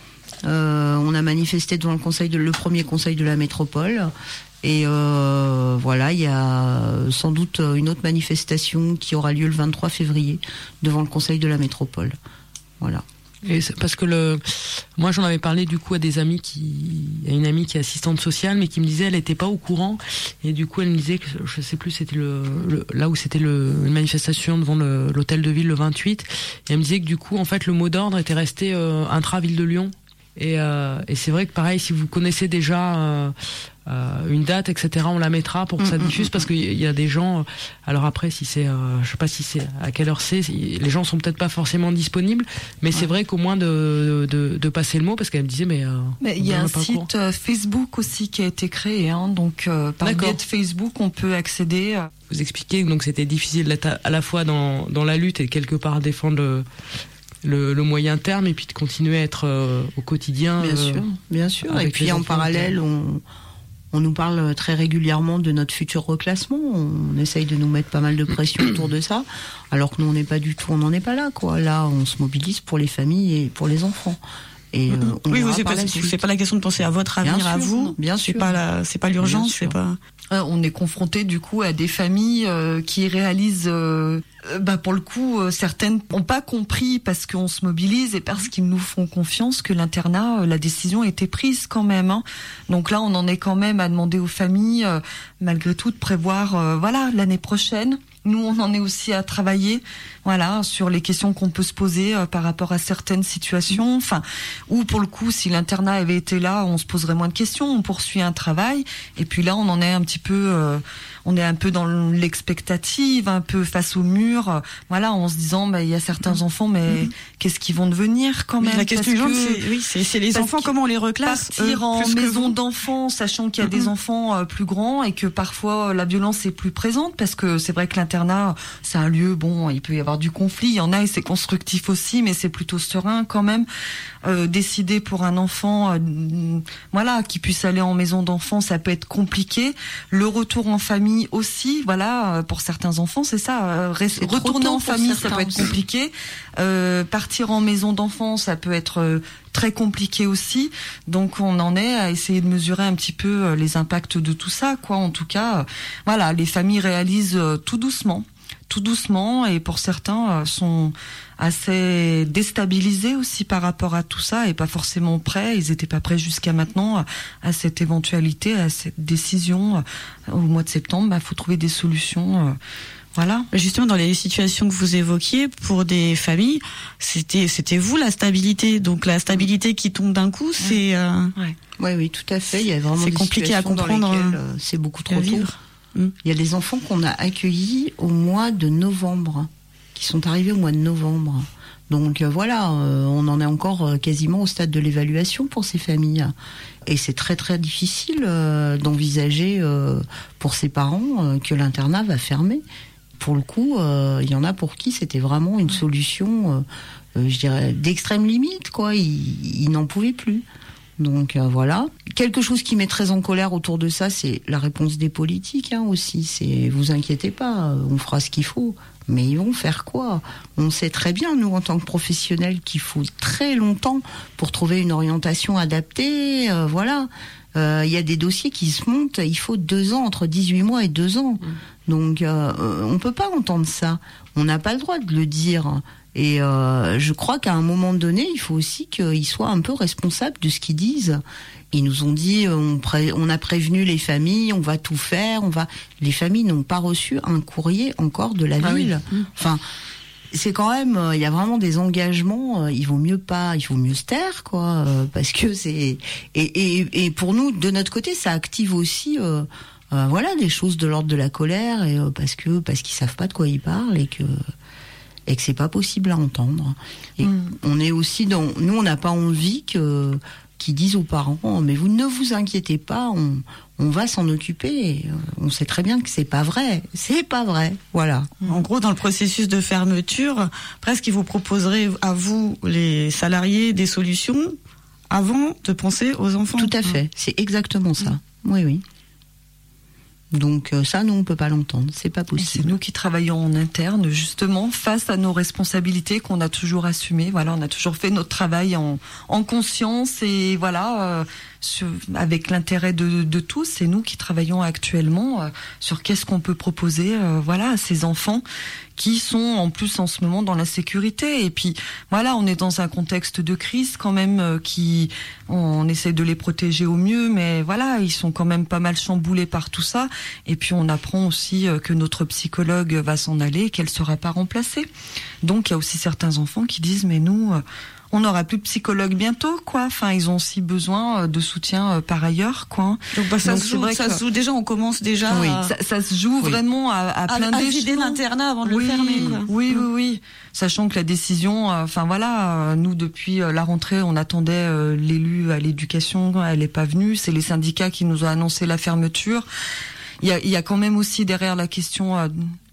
Euh, on a manifesté devant le conseil de, le premier conseil de la métropole. Et euh, voilà, il y a sans doute une autre manifestation qui aura lieu le vingt-trois février devant le conseil de la métropole. Voilà. Et c'est parce que le, moi j'en avais parlé du coup à des amis qui, à une amie qui est assistante sociale, mais qui me disait elle était pas au courant, et du coup elle me disait que je sais plus c'était le, le là où c'était le une manifestation devant le, l'hôtel de ville le vingt-huit, et elle me disait que du coup en fait le mot d'ordre était resté euh, intra-ville de Lyon. Et, euh, et c'est vrai que pareil, si vous connaissez déjà euh, euh, une date, et cetera, on la mettra pour que ça diffuse, parce qu'il y a des gens. Alors après, si c'est, euh, je sais pas si c'est à quelle heure c'est, les gens sont peut-être pas forcément disponibles, mais ouais. c'est vrai qu'au moins de, de, de passer le mot, parce qu'elle me disait, mais. Euh, mais il y a un site euh, Facebook aussi qui a été créé, hein, donc euh, par biais de Facebook, on peut accéder. À... Vous expliquez donc c'était difficile d'être à la fois dans dans la lutte et quelque part défendre. Le, Le, le moyen terme et puis de continuer à être euh, au quotidien. Bien euh, sûr, bien sûr. Et puis en parallèle, on, on nous parle très régulièrement de notre futur reclassement. On essaye de nous mettre pas mal de pression autour de ça, alors que nous on n'est pas du tout, on n'en est pas là, quoi. Là, on se mobilise pour les familles et pour les enfants. Et, euh, on oui, verra c'est par pas, la c'est suite. pas la question de penser à votre avenir, Bien à sûr, vous. bien C'est sûr. pas la, c'est pas l'urgence, Bien sûr. c'est pas. Euh, on est confronté du coup à des familles euh, qui réalisent, euh, euh, bah pour le coup, euh, certaines n'ont pas compris parce qu'on se mobilise et parce qu'ils nous font confiance que l'internat, euh, la décision a été prise quand même. Hein. Donc là, on en est quand même à demander aux familles, euh, malgré tout, de prévoir, euh, voilà, l'année prochaine. Nous, on en est aussi à travailler, voilà, sur les questions qu'on peut se poser euh, par rapport à certaines situations. Enfin, ou pour le coup, si l'internat avait été là, on se poserait moins de questions. On poursuit un travail, et puis là, on en est un petit peu, euh, on est un peu dans l'expectative, un peu face au mur. Euh, voilà, en se disant, bah, il y a certains enfants, mais mmh. qu'est-ce qu'ils vont devenir quand même? La question parce que, que, c'est, oui, c'est, c'est les enfants, comment on les reclasse? Partir euh, en plus maison d'enfants, sachant qu'il y a mmh. des enfants euh, plus grands et que parfois la violence est plus présente, parce que c'est vrai que l'internat, c'est un lieu, bon, il peut y avoir du conflit, il y en a et c'est constructif aussi, mais c'est plutôt serein quand même. Euh, décider pour un enfant, euh, voilà, qui puisse aller en maison d'enfants, ça peut être compliqué. Le retour en famille aussi, voilà, pour certains enfants, c'est ça. Euh, c'est retourner en famille, ça peut être compliqué. Euh, partir en maison d'enfants, ça peut être euh, très compliqué aussi. Donc on en est à essayer de mesurer un petit peu euh, les impacts de tout ça, quoi. En tout cas, euh, voilà, les familles réalisent euh, tout doucement. tout doucement, et pour certains euh, sont assez déstabilisés aussi par rapport à tout ça et pas forcément prêts. Ils étaient pas prêts jusqu'à maintenant à cette éventualité, à cette décision. Au mois de septembre, bah, faut trouver des solutions. Euh, Voilà. Justement, dans les situations que vous évoquiez, pour des familles, c'était c'était vous la stabilité. Donc la stabilité qui tombe d'un coup, c'est euh... ouais. Oui, oui, tout à fait. Il y a vraiment c'est des compliqué à comprendre. Dans lesquelles, euh, c'est beaucoup trop tôt. Mmh. Il y a des enfants qu'on a accueillis au mois de novembre, qui sont arrivés au mois de novembre. Donc euh, voilà, euh, on en est encore euh, quasiment au stade de l'évaluation pour ces familles. Et c'est très très difficile euh, d'envisager euh, pour ces parents euh, que l'internat va fermer. Pour le coup, euh, il y en a pour qui c'était vraiment une solution, euh, euh, je dirais, d'extrême limite, quoi. Ils, ils n'en pouvaient plus. Donc euh, voilà. Quelque chose qui met très en colère autour de ça, c'est la réponse des politiques hein, aussi. C'est vous inquiétez pas, on fera ce qu'il faut. Mais ils vont faire quoi? On sait très bien, nous, en tant que professionnels, qu'il faut très longtemps pour trouver une orientation adaptée. Euh, voilà. Il euh, y a des dossiers qui se montent, il faut deux ans, entre dix-huit mois et deux ans. Mmh. Donc, euh, on peut pas entendre ça. On n'a pas le droit de le dire. Et euh, je crois qu'à un moment donné, il faut aussi qu'ils soient un peu responsables de ce qu'ils disent. Ils nous ont dit, on, pré- on a prévenu les familles, on va tout faire, on va. Les familles n'ont pas reçu un courrier encore de la ah ville. Oui. Enfin, c'est quand même, il y a vraiment des engagements. Il vaut mieux pas, il vaut mieux se taire, quoi, parce que c'est. Et, et, et pour nous, de notre côté, ça active aussi, euh, euh, voilà, des choses de l'ordre de la colère, et euh, parce que parce qu'ils savent pas de quoi ils parlent et que. et que c'est pas possible à entendre. Et mmh. on est aussi dans, nous on n'a pas envie que qu'ils disent aux parents, mais vous ne vous inquiétez pas, on, on va s'en occuper. On sait très bien que c'est pas vrai, c'est pas vrai. Voilà. En gros, dans le processus de fermeture, presque ils vous proposeraient à vous, les salariés, des solutions avant de penser aux enfants. Tout à fait, mmh. c'est exactement ça. Mmh. Oui, oui. Donc ça, nous, on peut pas l'entendre, c'est pas possible. Et c'est nous qui travaillons en interne, justement, face à nos responsabilités qu'on a toujours assumées. Voilà, on a toujours fait notre travail en, en conscience et voilà, euh, sur, avec l'intérêt de, de tous. C'est nous qui travaillons actuellement euh, sur qu'est-ce qu'on peut proposer, euh, voilà, à ces enfants qui sont en plus en ce moment dans la sécurité. Et puis voilà, on est dans un contexte de crise quand même, euh, qui on essaie de les protéger au mieux, mais voilà, ils sont quand même pas mal chamboulés par tout ça. Et puis on apprend aussi euh, que notre psychologue va s'en aller, qu'elle sera pas remplacée. Donc il y a aussi certains enfants qui disent mais nous euh, on n'aura plus de psychologue bientôt, quoi. Enfin, ils ont aussi besoin de soutien euh, par ailleurs, quoi. Donc, bah, ça, Donc, se, joue, ça que... se joue déjà, on commence déjà. Oui. À... Ça, ça se joue oui. vraiment à, à plein à, d'échelons. À vider l'internat avant de oui, le fermer, quoi. Oui, oui, oui. Sachant que la décision, enfin euh, voilà, euh, nous depuis euh, la rentrée, on attendait euh, l'élu à l'éducation, elle n'est pas venue. C'est les syndicats qui nous ont annoncé la fermeture. Il y a, il y a quand même aussi derrière la question. Euh,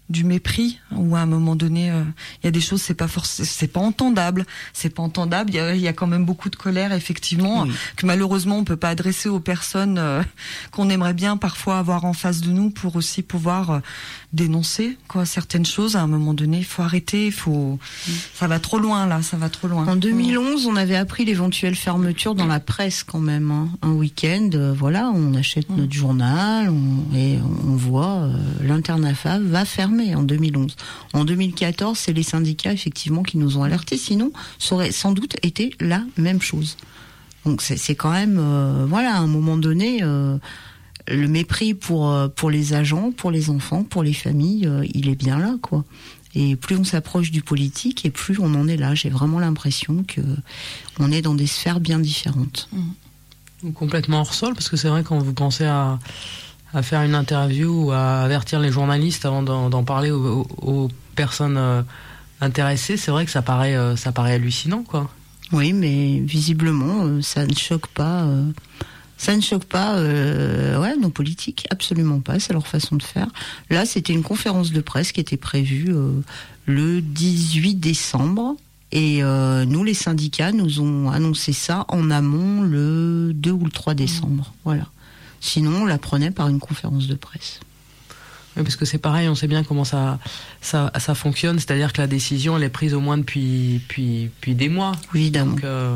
du mépris, où à un moment donné, il euh, y a des choses, c'est pas forcément, c'est pas entendable, c'est pas entendable. Il y a, y a quand même beaucoup de colère, effectivement, oui. que malheureusement on peut pas adresser aux personnes euh, qu'on aimerait bien parfois avoir en face de nous pour aussi pouvoir euh, dénoncer quoi certaines choses. À un moment donné, il faut arrêter, il faut, oui. ça va trop loin là, ça va trop loin. En deux mille onze, on avait appris l'éventuelle fermeture dans la presse quand même, hein. Un week-end, euh, voilà, on achète oui. notre journal on, et on voit euh, l'internat Fav va fermer. En deux mille onze. En deux mille quatorze, c'est les syndicats effectivement qui nous ont alertés. Sinon, ça aurait sans doute été la même chose. Donc c'est, c'est quand même, euh, voilà, à un moment donné, euh, le mépris pour euh, pour les agents, pour les enfants, pour les familles, euh, il est bien là, quoi. Et plus on s'approche du politique, et plus on en est là. J'ai vraiment l'impression que on est dans des sphères bien différentes. Mmh. Complètement hors sol, parce que c'est vrai quand vous pensez à à faire une interview ou à avertir les journalistes avant d'en, d'en parler aux, aux, aux personnes euh, intéressées, c'est vrai que ça paraît, euh, ça paraît hallucinant, quoi. Oui, mais visiblement, euh, ça ne choque pas, euh, ça ne choque pas, euh, ouais, nos politiques, absolument pas. C'est leur façon de faire. Là, c'était une conférence de presse qui était prévue euh, le dix-huit décembre. Et euh, nous, les syndicats, nous ont annoncé ça en amont le deux ou le trois décembre. Voilà. Sinon, on la prenait par une conférence de presse. Oui, parce que c'est pareil, on sait bien comment ça, ça, ça fonctionne. C'est-à-dire que la décision, elle est prise au moins depuis, depuis, depuis des mois. Oui, évidemment. Donc, euh...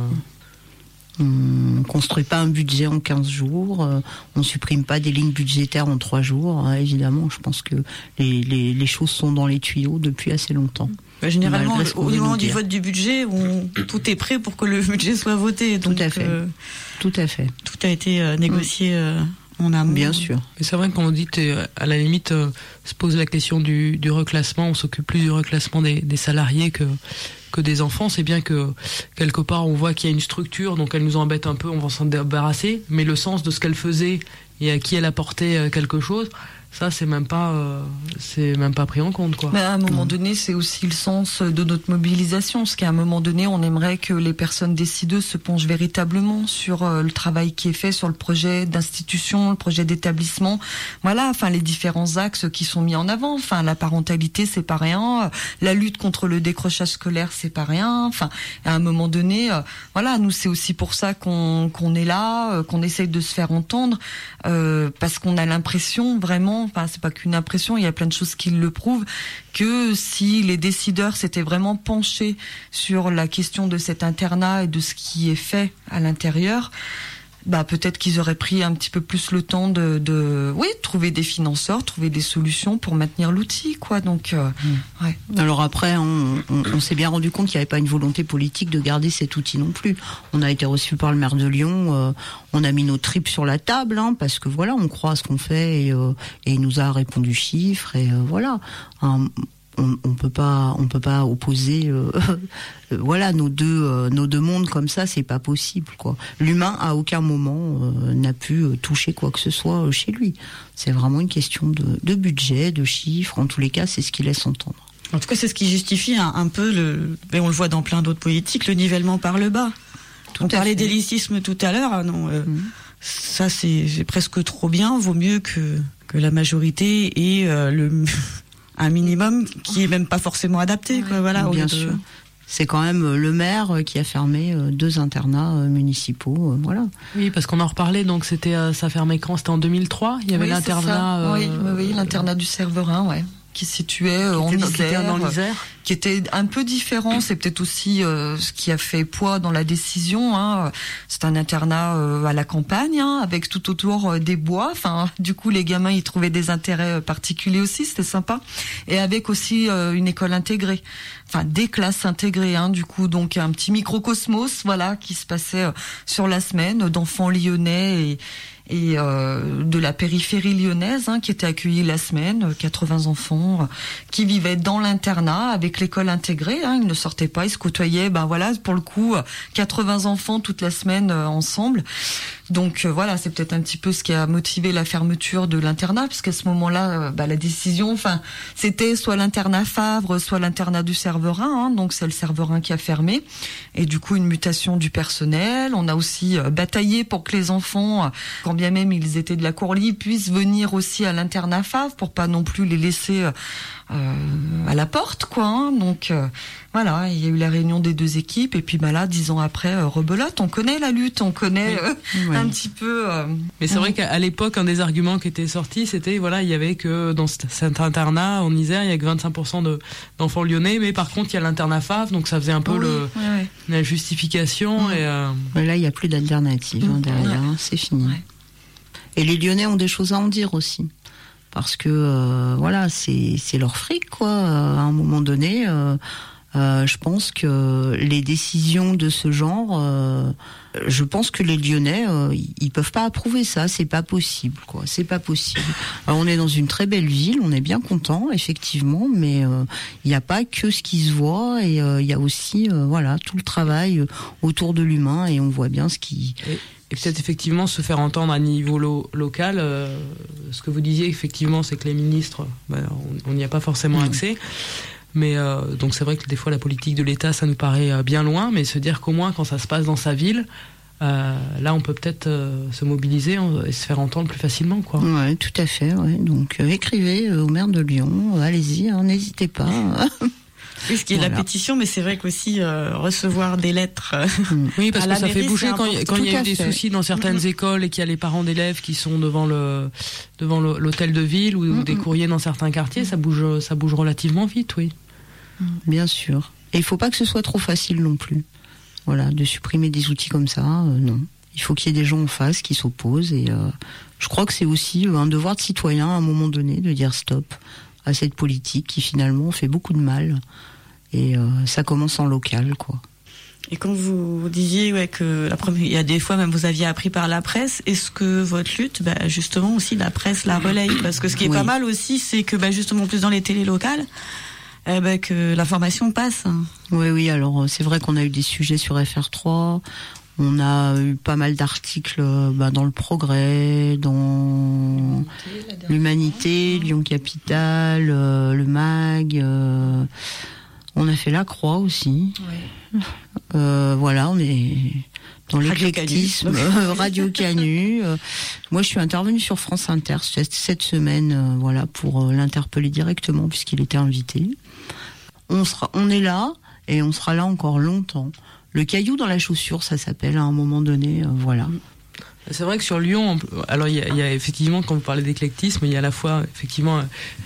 on ne construit pas un budget en quinze jours, euh, on ne supprime pas des lignes budgétaires en trois jours. Euh, évidemment, je pense que les, les, les choses sont dans les tuyaux depuis assez longtemps. Bah, généralement, au moment du vote du budget, on, tout est prêt pour que le budget soit voté. Donc, tout à fait. Euh, tout à fait. Tout a été euh, négocié euh, en amont. Bien sûr. Mais c'est vrai que quand on dit, à la limite, euh, se pose la question du, du reclassement, on s'occupe plus du reclassement des, des salariés que que des enfants. C'est bien que quelque part on voit qu'il y a une structure, donc elle nous embête un peu, on va s'en débarrasser. Mais le sens de ce qu'elle faisait et à qui elle apportait quelque chose, ça c'est même pas euh, c'est même pas pris en compte, quoi. Mais à un moment donné, c'est aussi le sens de notre mobilisation, parce qu'à un moment donné, on aimerait que les personnes décideuses se penchent véritablement sur euh, le travail qui est fait, sur le projet d'institution, le projet d'établissement. Voilà, enfin les différents axes qui sont mis en avant. Enfin la parentalité, c'est pas rien. La lutte contre le décrochage scolaire, c'est pas rien. Enfin à un moment donné, euh, voilà, nous c'est aussi pour ça qu'on qu'on est là, euh, qu'on essaye de se faire entendre, euh, parce qu'on a l'impression vraiment. Enfin, c'est pas qu'une impression, il y a plein de choses qui le prouvent, que si les décideurs s'étaient vraiment penchés sur la question de cet internat et de ce qui est fait à l'intérieur, bah peut-être qu'ils auraient pris un petit peu plus le temps de, de oui, trouver des financeurs, trouver des solutions pour maintenir l'outil, quoi. Donc, euh, mmh. ouais. Alors après, on, on, on s'est bien rendu compte qu'il n'y avait pas une volonté politique de garder cet outil non plus. On a été reçu par le maire de Lyon, euh, on a mis nos tripes sur la table, hein, parce que voilà, on croit à ce qu'on fait et, euh, et il nous a répondu chiffres et euh, voilà. Un, On, on peut pas, on peut pas opposer, euh, euh, voilà, nos deux, euh, nos deux mondes comme ça, c'est pas possible, quoi. L'humain à aucun moment euh, n'a pu euh, toucher quoi que ce soit euh, chez lui. C'est vraiment une question de, de budget, de chiffres. En tous les cas, c'est ce qu'il laisse entendre. En tout cas, c'est ce qui justifie un, un peu le, et on le voit dans plein d'autres politiques, le nivellement par le bas. Tout on parlait d'élitisme tout à l'heure, non euh, mmh. Ça c'est, c'est presque trop bien. Vaut mieux que que la majorité et euh, le un minimum qui est même pas forcément adapté, quoi. Voilà. Bien sûr. De... C'est quand même le maire qui a fermé deux internats municipaux, voilà. Oui, parce qu'on en reparlait, donc c'était, ça fermait quand? C'était en deux mille trois. Il y avait oui, l'internat. Euh... Oui, oui, oui, l'internat du Cerverin, ouais. Qui se situait euh, en Isère, dans l'Isère, qui était un peu différent. C'est peut-être aussi euh, ce qui a fait poids dans la décision. Hein. C'est un internat euh, à la campagne, hein, avec tout autour euh, des bois. Enfin, du coup, les gamins y trouvaient des intérêts particuliers aussi. C'était sympa. Et avec aussi euh, une école intégrée. Enfin, des classes intégrées. Hein, du coup, donc un petit microcosmos, voilà, qui se passait euh, sur la semaine d'enfants lyonnais et et euh, de la périphérie lyonnaise, hein, qui étaient accueillis la semaine, quatre-vingts enfants euh, qui vivaient dans l'internat avec l'école intégrée. Hein, ils ne sortaient pas, ils se côtoyaient. Ben voilà, pour le coup, quatre-vingts enfants toute la semaine euh, ensemble. Donc euh, voilà, c'est peut-être un petit peu ce qui a motivé la fermeture de l'internat, puisqu'à ce moment-là, euh, bah, la décision, enfin, c'était soit l'internat Favre, soit l'internat du Cerverin. Hein, donc c'est le Cerverin qui a fermé, et du coup une mutation du personnel. On a aussi euh, bataillé pour que les enfants, euh, quand bien même ils étaient de la Courlie, puissent venir aussi à l'internat Favre, pour pas non plus les laisser euh, euh, à la porte, quoi. Hein. Donc euh, voilà, il y a eu la réunion des deux équipes, et puis bah là, dix ans après, euh, rebelote. On connaît la lutte, on connaît euh, ouais. un petit peu. Euh, Mais c'est vrai qu'à l'époque, un des arguments qui était sorti, c'était voilà, il y avait que dans cet internat en Isère, il y a que vingt-cinq pour cent de, d'enfants lyonnais, mais par contre, il y a l'internat Favre, donc ça faisait un peu oui, le ouais, ouais. la justification. Ouais. Et euh... Là, il n'y a plus d'alternative hein, derrière, hein, c'est fini. Ouais. Et les Lyonnais ont des choses à en dire aussi. Parce que, euh, voilà, c'est, c'est leur fric, quoi. Euh, à un moment donné, euh, euh, je pense que les décisions de ce genre, euh, je pense que les Lyonnais, euh, ils peuvent pas approuver ça. C'est pas possible, quoi. C'est pas possible. Alors, on est dans une très belle ville, on est bien content, effectivement, mais il euh, n'y a pas que ce qui se voit, et il euh, y a aussi, euh, voilà, tout le travail autour de l'humain, et on voit bien ce qui... Et... Et peut-être effectivement se faire entendre à niveau lo- local. Euh, ce que vous disiez effectivement, c'est que les ministres, ben, on n'y a pas forcément accès. Mais euh, donc c'est vrai que des fois la politique de l'État, ça nous paraît euh, bien loin. Mais se dire qu'au moins quand ça se passe dans sa ville, euh, là on peut peut-être euh, se mobiliser et se faire entendre plus facilement, quoi. Ouais, tout à fait. Ouais. Donc euh, écrivez euh, au maire de Lyon. Euh, allez-y, hein, n'hésitez pas. Oui, ce qui est voilà. la pétition, mais c'est vrai qu'aussi euh, recevoir des lettres. Euh, oui, parce à que la ça mairie, fait bouger quand il quand il y a eu des fait. soucis dans certaines mm-hmm. écoles et qu'il y a les parents d'élèves qui sont devant le devant le, l'hôtel de ville ou, mm-hmm. ou des courriers dans certains quartiers, ça bouge ça bouge relativement vite, oui. Bien sûr. Et il faut pas que ce soit trop facile non plus. Voilà, de supprimer des outils comme ça, euh, non. Il faut qu'il y ait des gens en face qui s'opposent, et euh, je crois que c'est aussi un devoir de citoyen à un moment donné de dire stop à cette politique qui finalement fait beaucoup de mal. Et euh, ça commence en local, quoi. Et quand vous disiez ouais, que la première, il y a des fois même vous aviez appris par la presse, est-ce que votre lutte, bah, justement aussi la presse la relaye? Parce que ce qui est oui. pas mal aussi, c'est que bah, justement plus dans les télés locales, eh ben, que l'information passe. Oui, oui, alors c'est vrai qu'on a eu des sujets sur F R trois, on a eu pas mal d'articles bah, dans Le Progrès, dans L'Humanité, Lyon Capital, euh, le Mag... Euh, on a fait La Croix aussi. Oui. Euh, voilà, on est dans l'éclectisme. Radio, Radio Canu. Euh, moi, je suis intervenue sur France Inter cette, cette semaine, euh, voilà, pour euh, l'interpeller directement puisqu'il était invité. On sera, on est là et on sera là encore longtemps. Le caillou dans la chaussure, ça s'appelle à un moment donné, euh, voilà. C'est vrai que sur Lyon, alors il y, y a effectivement, quand vous parlez d'éclectisme, il y a à la fois effectivement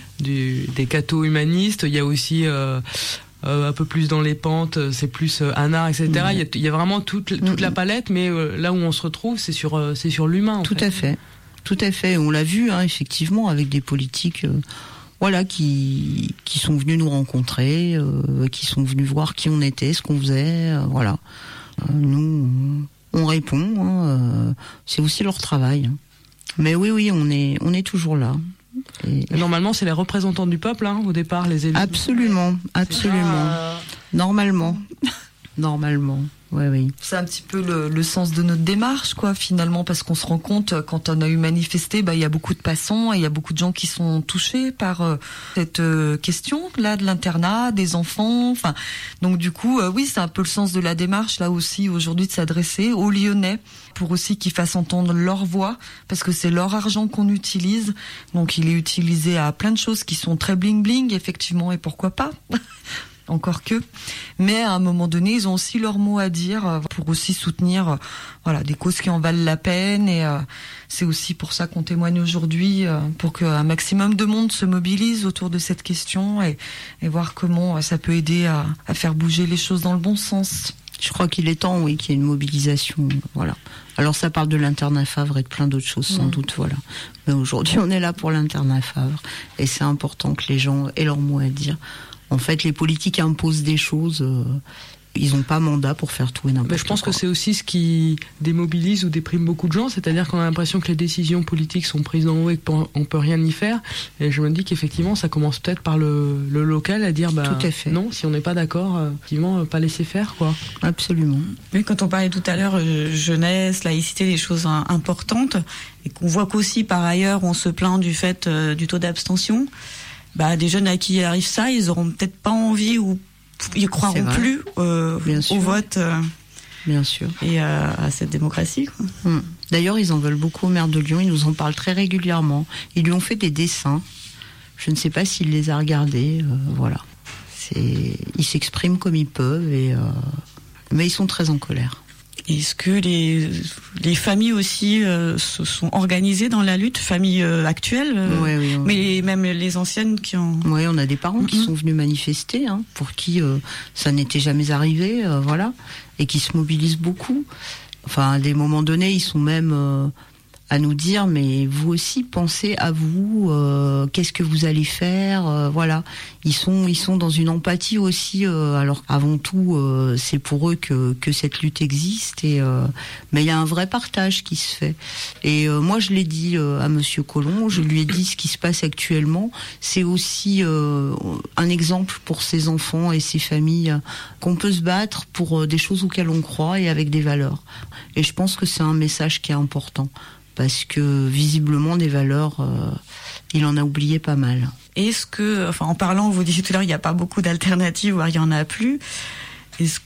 du, des cathos humanistes, il y a aussi euh, Euh, un peu plus dans les pentes, c'est plus euh, un art, et cetera. Il mmh. y, y a vraiment toute, toute mmh. la palette, mais euh, là où on se retrouve, c'est sur, euh, c'est sur l'humain. En tout fait. à fait, tout à fait. On l'a vu, hein, effectivement, avec des politiques, euh, voilà, qui qui sont venus nous rencontrer, euh, qui sont venus voir qui on était, ce qu'on faisait, euh, voilà. Euh, nous, on, on répond. Hein, euh, c'est aussi leur travail. Mais oui, oui, on est, on est toujours là. Et... Normalement, c'est les représentants du peuple, hein, au départ, les élus. Absolument, absolument. Euh... Normalement, normalement. Ouais, oui. C'est un petit peu le, le sens de notre démarche, quoi, finalement, parce qu'on se rend compte, quand on a eu manifesté, bah, il y a beaucoup de passants et il y a beaucoup de gens qui sont touchés par euh, cette euh, question-là de l'internat, des enfants. Enfin, donc du coup, euh, oui, c'est un peu le sens de la démarche, là aussi, aujourd'hui, de s'adresser aux Lyonnais pour aussi qu'ils fassent entendre leur voix, parce que c'est leur argent qu'on utilise. Donc, il est utilisé à plein de choses qui sont très bling-bling, effectivement, et pourquoi pas encore que, mais à un moment donné, ils ont aussi leur mot à dire pour aussi soutenir, euh, voilà, des causes qui en valent la peine, et euh, c'est aussi pour ça qu'on témoigne aujourd'hui, euh, pour qu'un maximum de monde se mobilise autour de cette question et, et voir comment ça peut aider à, à faire bouger les choses dans le bon sens. Je crois qu'il est temps, oui, qu'il y ait une mobilisation, voilà. Alors ça parle de l'internat Favre et de plein d'autres choses, sans mmh. doute, voilà. Mais aujourd'hui, on est là pour l'internat Favre, et c'est important que les gens aient leur mot à dire. En fait, les politiques imposent des choses, euh, Ils n'ont pas mandat pour faire tout et n'importe quoi. Mais je pense que c'est aussi ce qui démobilise ou déprime beaucoup de gens, c'est-à-dire qu'on a l'impression que les décisions politiques sont prises en haut et qu'on ne peut rien y faire. Et je me dis qu'effectivement, ça commence peut-être par le, le local à dire, bah, tout à fait. Non, si on n'est pas d'accord, euh, effectivement, pas laisser faire, quoi. Absolument. Mais quand on parlait tout à l'heure euh, jeunesse, laïcité, des choses hein, importantes, et qu'on voit qu'aussi par ailleurs on se plaint du fait euh, du taux d'abstention, bah, des jeunes à qui arrive ça, ils auront peut-être pas envie ou ils croiront plus euh, au vote euh, bien sûr. Et euh, à cette démocratie, quoi. Hum. D'ailleurs, ils en veulent beaucoup au maire de Lyon, ils nous en parlent très régulièrement. Ils lui ont fait des dessins. Je ne sais pas s'il les a regardés. Euh, voilà. C'est... Ils s'expriment comme ils peuvent, et, euh... mais ils sont très en colère. Est-ce que les, les familles aussi euh, se sont organisées dans la lutte, familles euh, actuelles, euh, oui, oui, oui. mais même les anciennes qui ont... Oui, on a des parents mm-hmm. qui sont venus manifester, hein, pour qui euh, ça n'était jamais arrivé, euh, voilà, et qui se mobilisent beaucoup. Enfin, à des moments donnés, ils sont même... Euh, à nous dire, mais vous aussi pensez à vous, euh, qu'est-ce que vous allez faire, euh, voilà. Ils sont, ils sont dans une empathie aussi. Euh, alors avant tout, euh, c'est pour eux que que cette lutte existe. Et euh, mais il y a un vrai partage qui se fait. Et euh, moi, je l'ai dit euh, à Monsieur Collomb, je lui ai dit ce qui se passe actuellement. C'est aussi euh, un exemple pour ces enfants et ces familles euh, qu'on peut se battre pour euh, des choses auxquelles on croit et avec des valeurs. Et je pense que c'est un message qui est important. Parce que visiblement des valeurs, euh, il en a oublié pas mal. Est-ce que, enfin en parlant, vous disiez tout à l'heure, il n'y a pas beaucoup d'alternatives, voire il n'y en a plus. Est-ce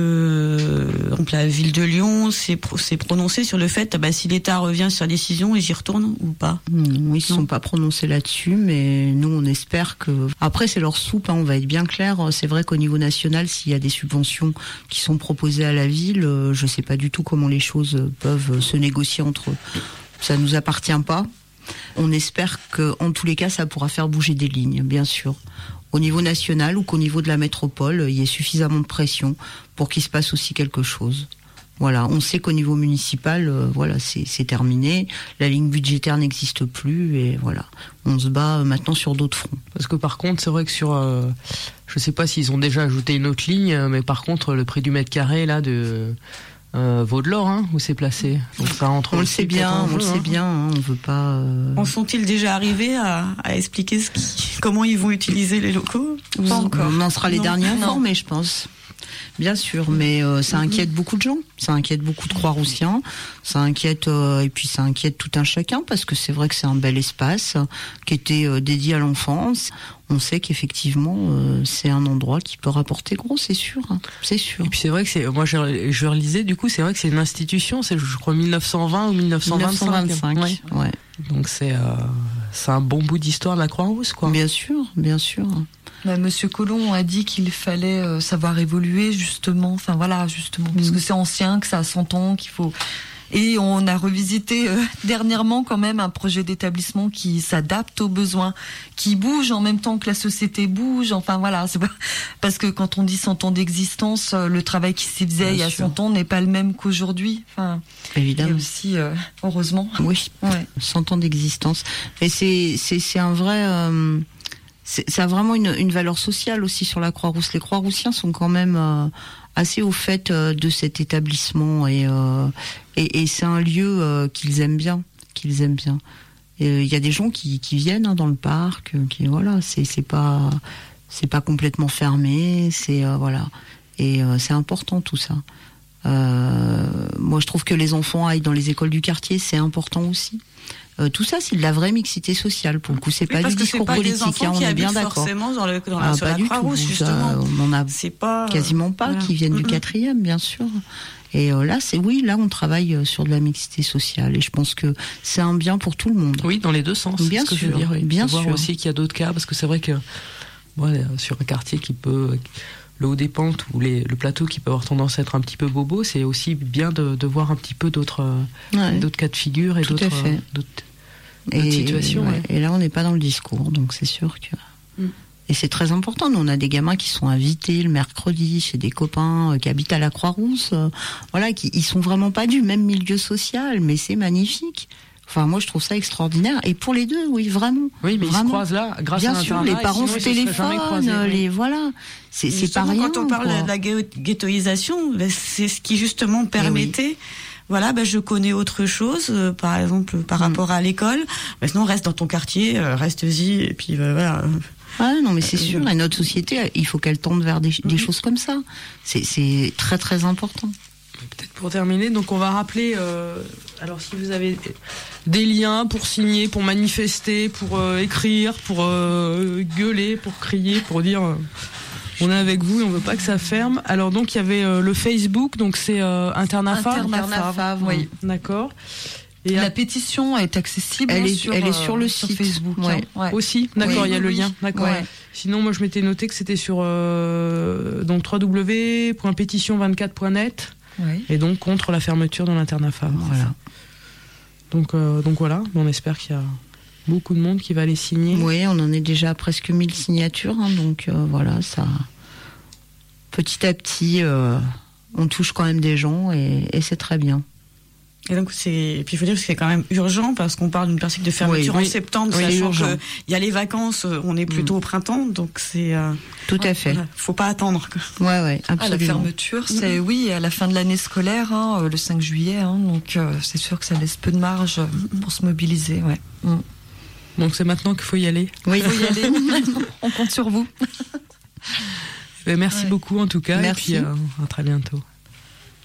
que donc, la ville de Lyon s'est, s'est prononcée sur le fait, bah, si l'État revient sur la décision, ils y retournent ou pas? Non, ils ne se sont pas prononcés là-dessus, mais nous on espère que... Après c'est leur soupe, hein, on va être bien clair. C'est vrai qu'au niveau national, s'il y a des subventions qui sont proposées à la ville, je ne sais pas du tout comment les choses peuvent se négocier entre eux. Ça nous appartient pas. On espère que, en tous les cas, ça pourra faire bouger des lignes, bien sûr. Au niveau national ou qu'au niveau de la métropole, il y ait suffisamment de pression pour qu'il se passe aussi quelque chose. Voilà, on sait qu'au niveau municipal, euh, voilà, c'est, c'est terminé. La ligne budgétaire n'existe plus et voilà, on se bat maintenant sur d'autres fronts. Parce que par contre, c'est vrai que sur, euh, je sais pas s'ils ont déjà ajouté une autre ligne, mais par contre, le prix du mètre carré là de Euh, Vaud-de-l'Or, hein, où c'est placé. Donc ça rentre. On le sait bien, on le sait bien. Hein, on veut pas. Euh... En sont-ils déjà arrivés à, à expliquer ce qui, comment ils vont utiliser les locaux? Pas encore. On en sera les non. derniers non. informés, je pense. Bien sûr, mais euh, ça inquiète mm-hmm. beaucoup de gens. Ça inquiète beaucoup de Croix-Roussiens. Ça inquiète euh, et puis ça inquiète tout un chacun parce que c'est vrai que c'est un bel espace euh, qui était euh, dédié à l'enfance. On sait qu'effectivement euh, c'est un endroit qui peut rapporter gros, c'est sûr, hein, c'est sûr. Et puis c'est vrai que c'est, moi je, je relisais du coup, c'est vrai que c'est une institution, c'est je crois dix-neuf cent vingt ou dix-neuf cent vingt-cinq. dix-neuf cent vingt-cinq, ouais. ouais. Donc c'est euh, c'est un bon bout d'histoire de la Croix-Rousse, quoi. Bien sûr, bien sûr. Bah, Monsieur Collomb a dit qu'il fallait euh, savoir évoluer justement, enfin voilà justement, mmh. parce que c'est ancien, que ça a cent ans, qu'il faut. Et on a revisité euh, dernièrement quand même un projet d'établissement qui s'adapte aux besoins, qui bouge en même temps que la société bouge. Enfin voilà, c'est pas parce que quand on dit cent ans d'existence, euh, le travail qui s'y faisait Bien il y a sûr. cent ans n'est pas le même qu'aujourd'hui. Enfin, évidemment. Et aussi, euh, heureusement. Oui. Ouais. cent ans d'existence. Et c'est c'est c'est un vrai. Euh... C'est, ça a vraiment une, une valeur sociale aussi sur la Croix-Rousse. Les Croix-Roussiens sont quand même euh, assez au fait euh, de cet établissement et, euh, et, et c'est un lieu euh, qu'ils aiment bien, qu'ils aiment bien. Il euh, y a des gens qui, qui viennent hein, dans le parc, qui voilà, c'est, c'est pas c'est pas complètement fermé, c'est euh, voilà et euh, c'est important tout ça. Euh, moi, je trouve que les enfants aillent dans les écoles du quartier, c'est important aussi. Euh, tout ça, c'est de la vraie mixité sociale. Pour le coup, c'est oui, pas du discours pas politique. Hein, on est bien d'accord. Forcément dans le dans la, ah, sur la Croix-Rousse, justement. Ça, on en a c'est pas, quasiment pas voilà. qui viennent mm-hmm. du quatrième, bien sûr. Et euh, là, c'est oui, là, on travaille sur de la mixité sociale. Et je pense que c'est un bien pour tout le monde. Oui, dans les deux sens. Bien sûr. Que je veux dire, oui. Bien sûr. Voir aussi qu'il y a d'autres cas, parce que c'est vrai que ouais, sur un quartier qui peut le haut des pentes ou les, le plateau qui peut avoir tendance à être un petit peu bobo, c'est aussi bien de, de voir un petit peu d'autres, ouais. d'autres cas de figure et tout d'autres, à fait. d'autres, d'autres et, situations. Ouais. Ouais. Et là, on n'est pas dans le discours, donc c'est sûr que. Mm. Et c'est très important. Nous, on a des gamins qui sont invités le mercredi chez des copains euh, qui habitent à la Croix-Rousse. Euh, voilà, qui ils sont vraiment pas du même milieu social, mais c'est magnifique. Enfin, moi, je trouve ça extraordinaire. Et pour les deux, oui, vraiment. Oui, mais vraiment. ils se croisent là, grâce Bien à sûr, l'internat. les parents se téléphonent, les voilà. C'est, c'est pas rien. Quand on parle quoi. de la ghettoisation, ben, c'est ce qui justement permettait. Oui. Voilà, ben je connais autre chose, euh, par exemple par mmh. rapport à l'école. Ben, sinon, reste dans ton quartier, euh, reste-y, et puis ben, voilà. Ah non, mais c'est euh, sûr. Et notre société, il faut qu'elle tende vers des, mmh. des choses comme ça. C'est, c'est très très important. Peut-être pour terminer, donc on va rappeler. Euh, alors, si vous avez des liens pour signer, pour manifester, pour euh, écrire, pour euh, gueuler, pour crier, pour dire. Euh, On est avec vous et on veut pas que ça ferme. Alors donc il y avait euh, le Facebook, donc c'est euh, Internat Favre. Internat Favre, oui. D'accord. Et la à... pétition est accessible. Elle est, sur, elle est euh, sur le sur site Facebook. Ouais. Hein. Ouais. Aussi, d'accord. Il oui, y a oui, le lien. Oui. D'accord. Ouais. Sinon, moi je m'étais noté que c'était sur euh, donc w w w point pétition vingt-quatre point net oui. et donc contre la fermeture de l'Internat Favre. Voilà. Donc euh, donc voilà. On espère qu'il y a beaucoup de monde qui va les signer. Oui, on en est déjà à presque mille signatures, hein, donc euh, voilà, ça. Petit à petit, euh, on touche quand même des gens et, et c'est très bien. Et donc c'est, et puis il faut dire que c'est quand même urgent parce qu'on parle d'une perspective de fermeture oui, en septembre, oui, sachant urgent. que il y a les vacances, on est plutôt mmh. au printemps, donc c'est. Euh, Tout à fait. Voilà, faut pas attendre. Ouais, ouais, absolument. Ah, la fermeture, c'est mmh. oui à la fin de l'année scolaire, hein, le cinq juillet, hein, donc euh, c'est sûr que ça laisse peu de marge pour se mobiliser, ouais. Mmh. Donc c'est maintenant qu'il faut y aller. Oui, il faut y aller. On compte sur vous. Merci ouais. beaucoup en tout cas. Merci. Et puis euh, à très bientôt.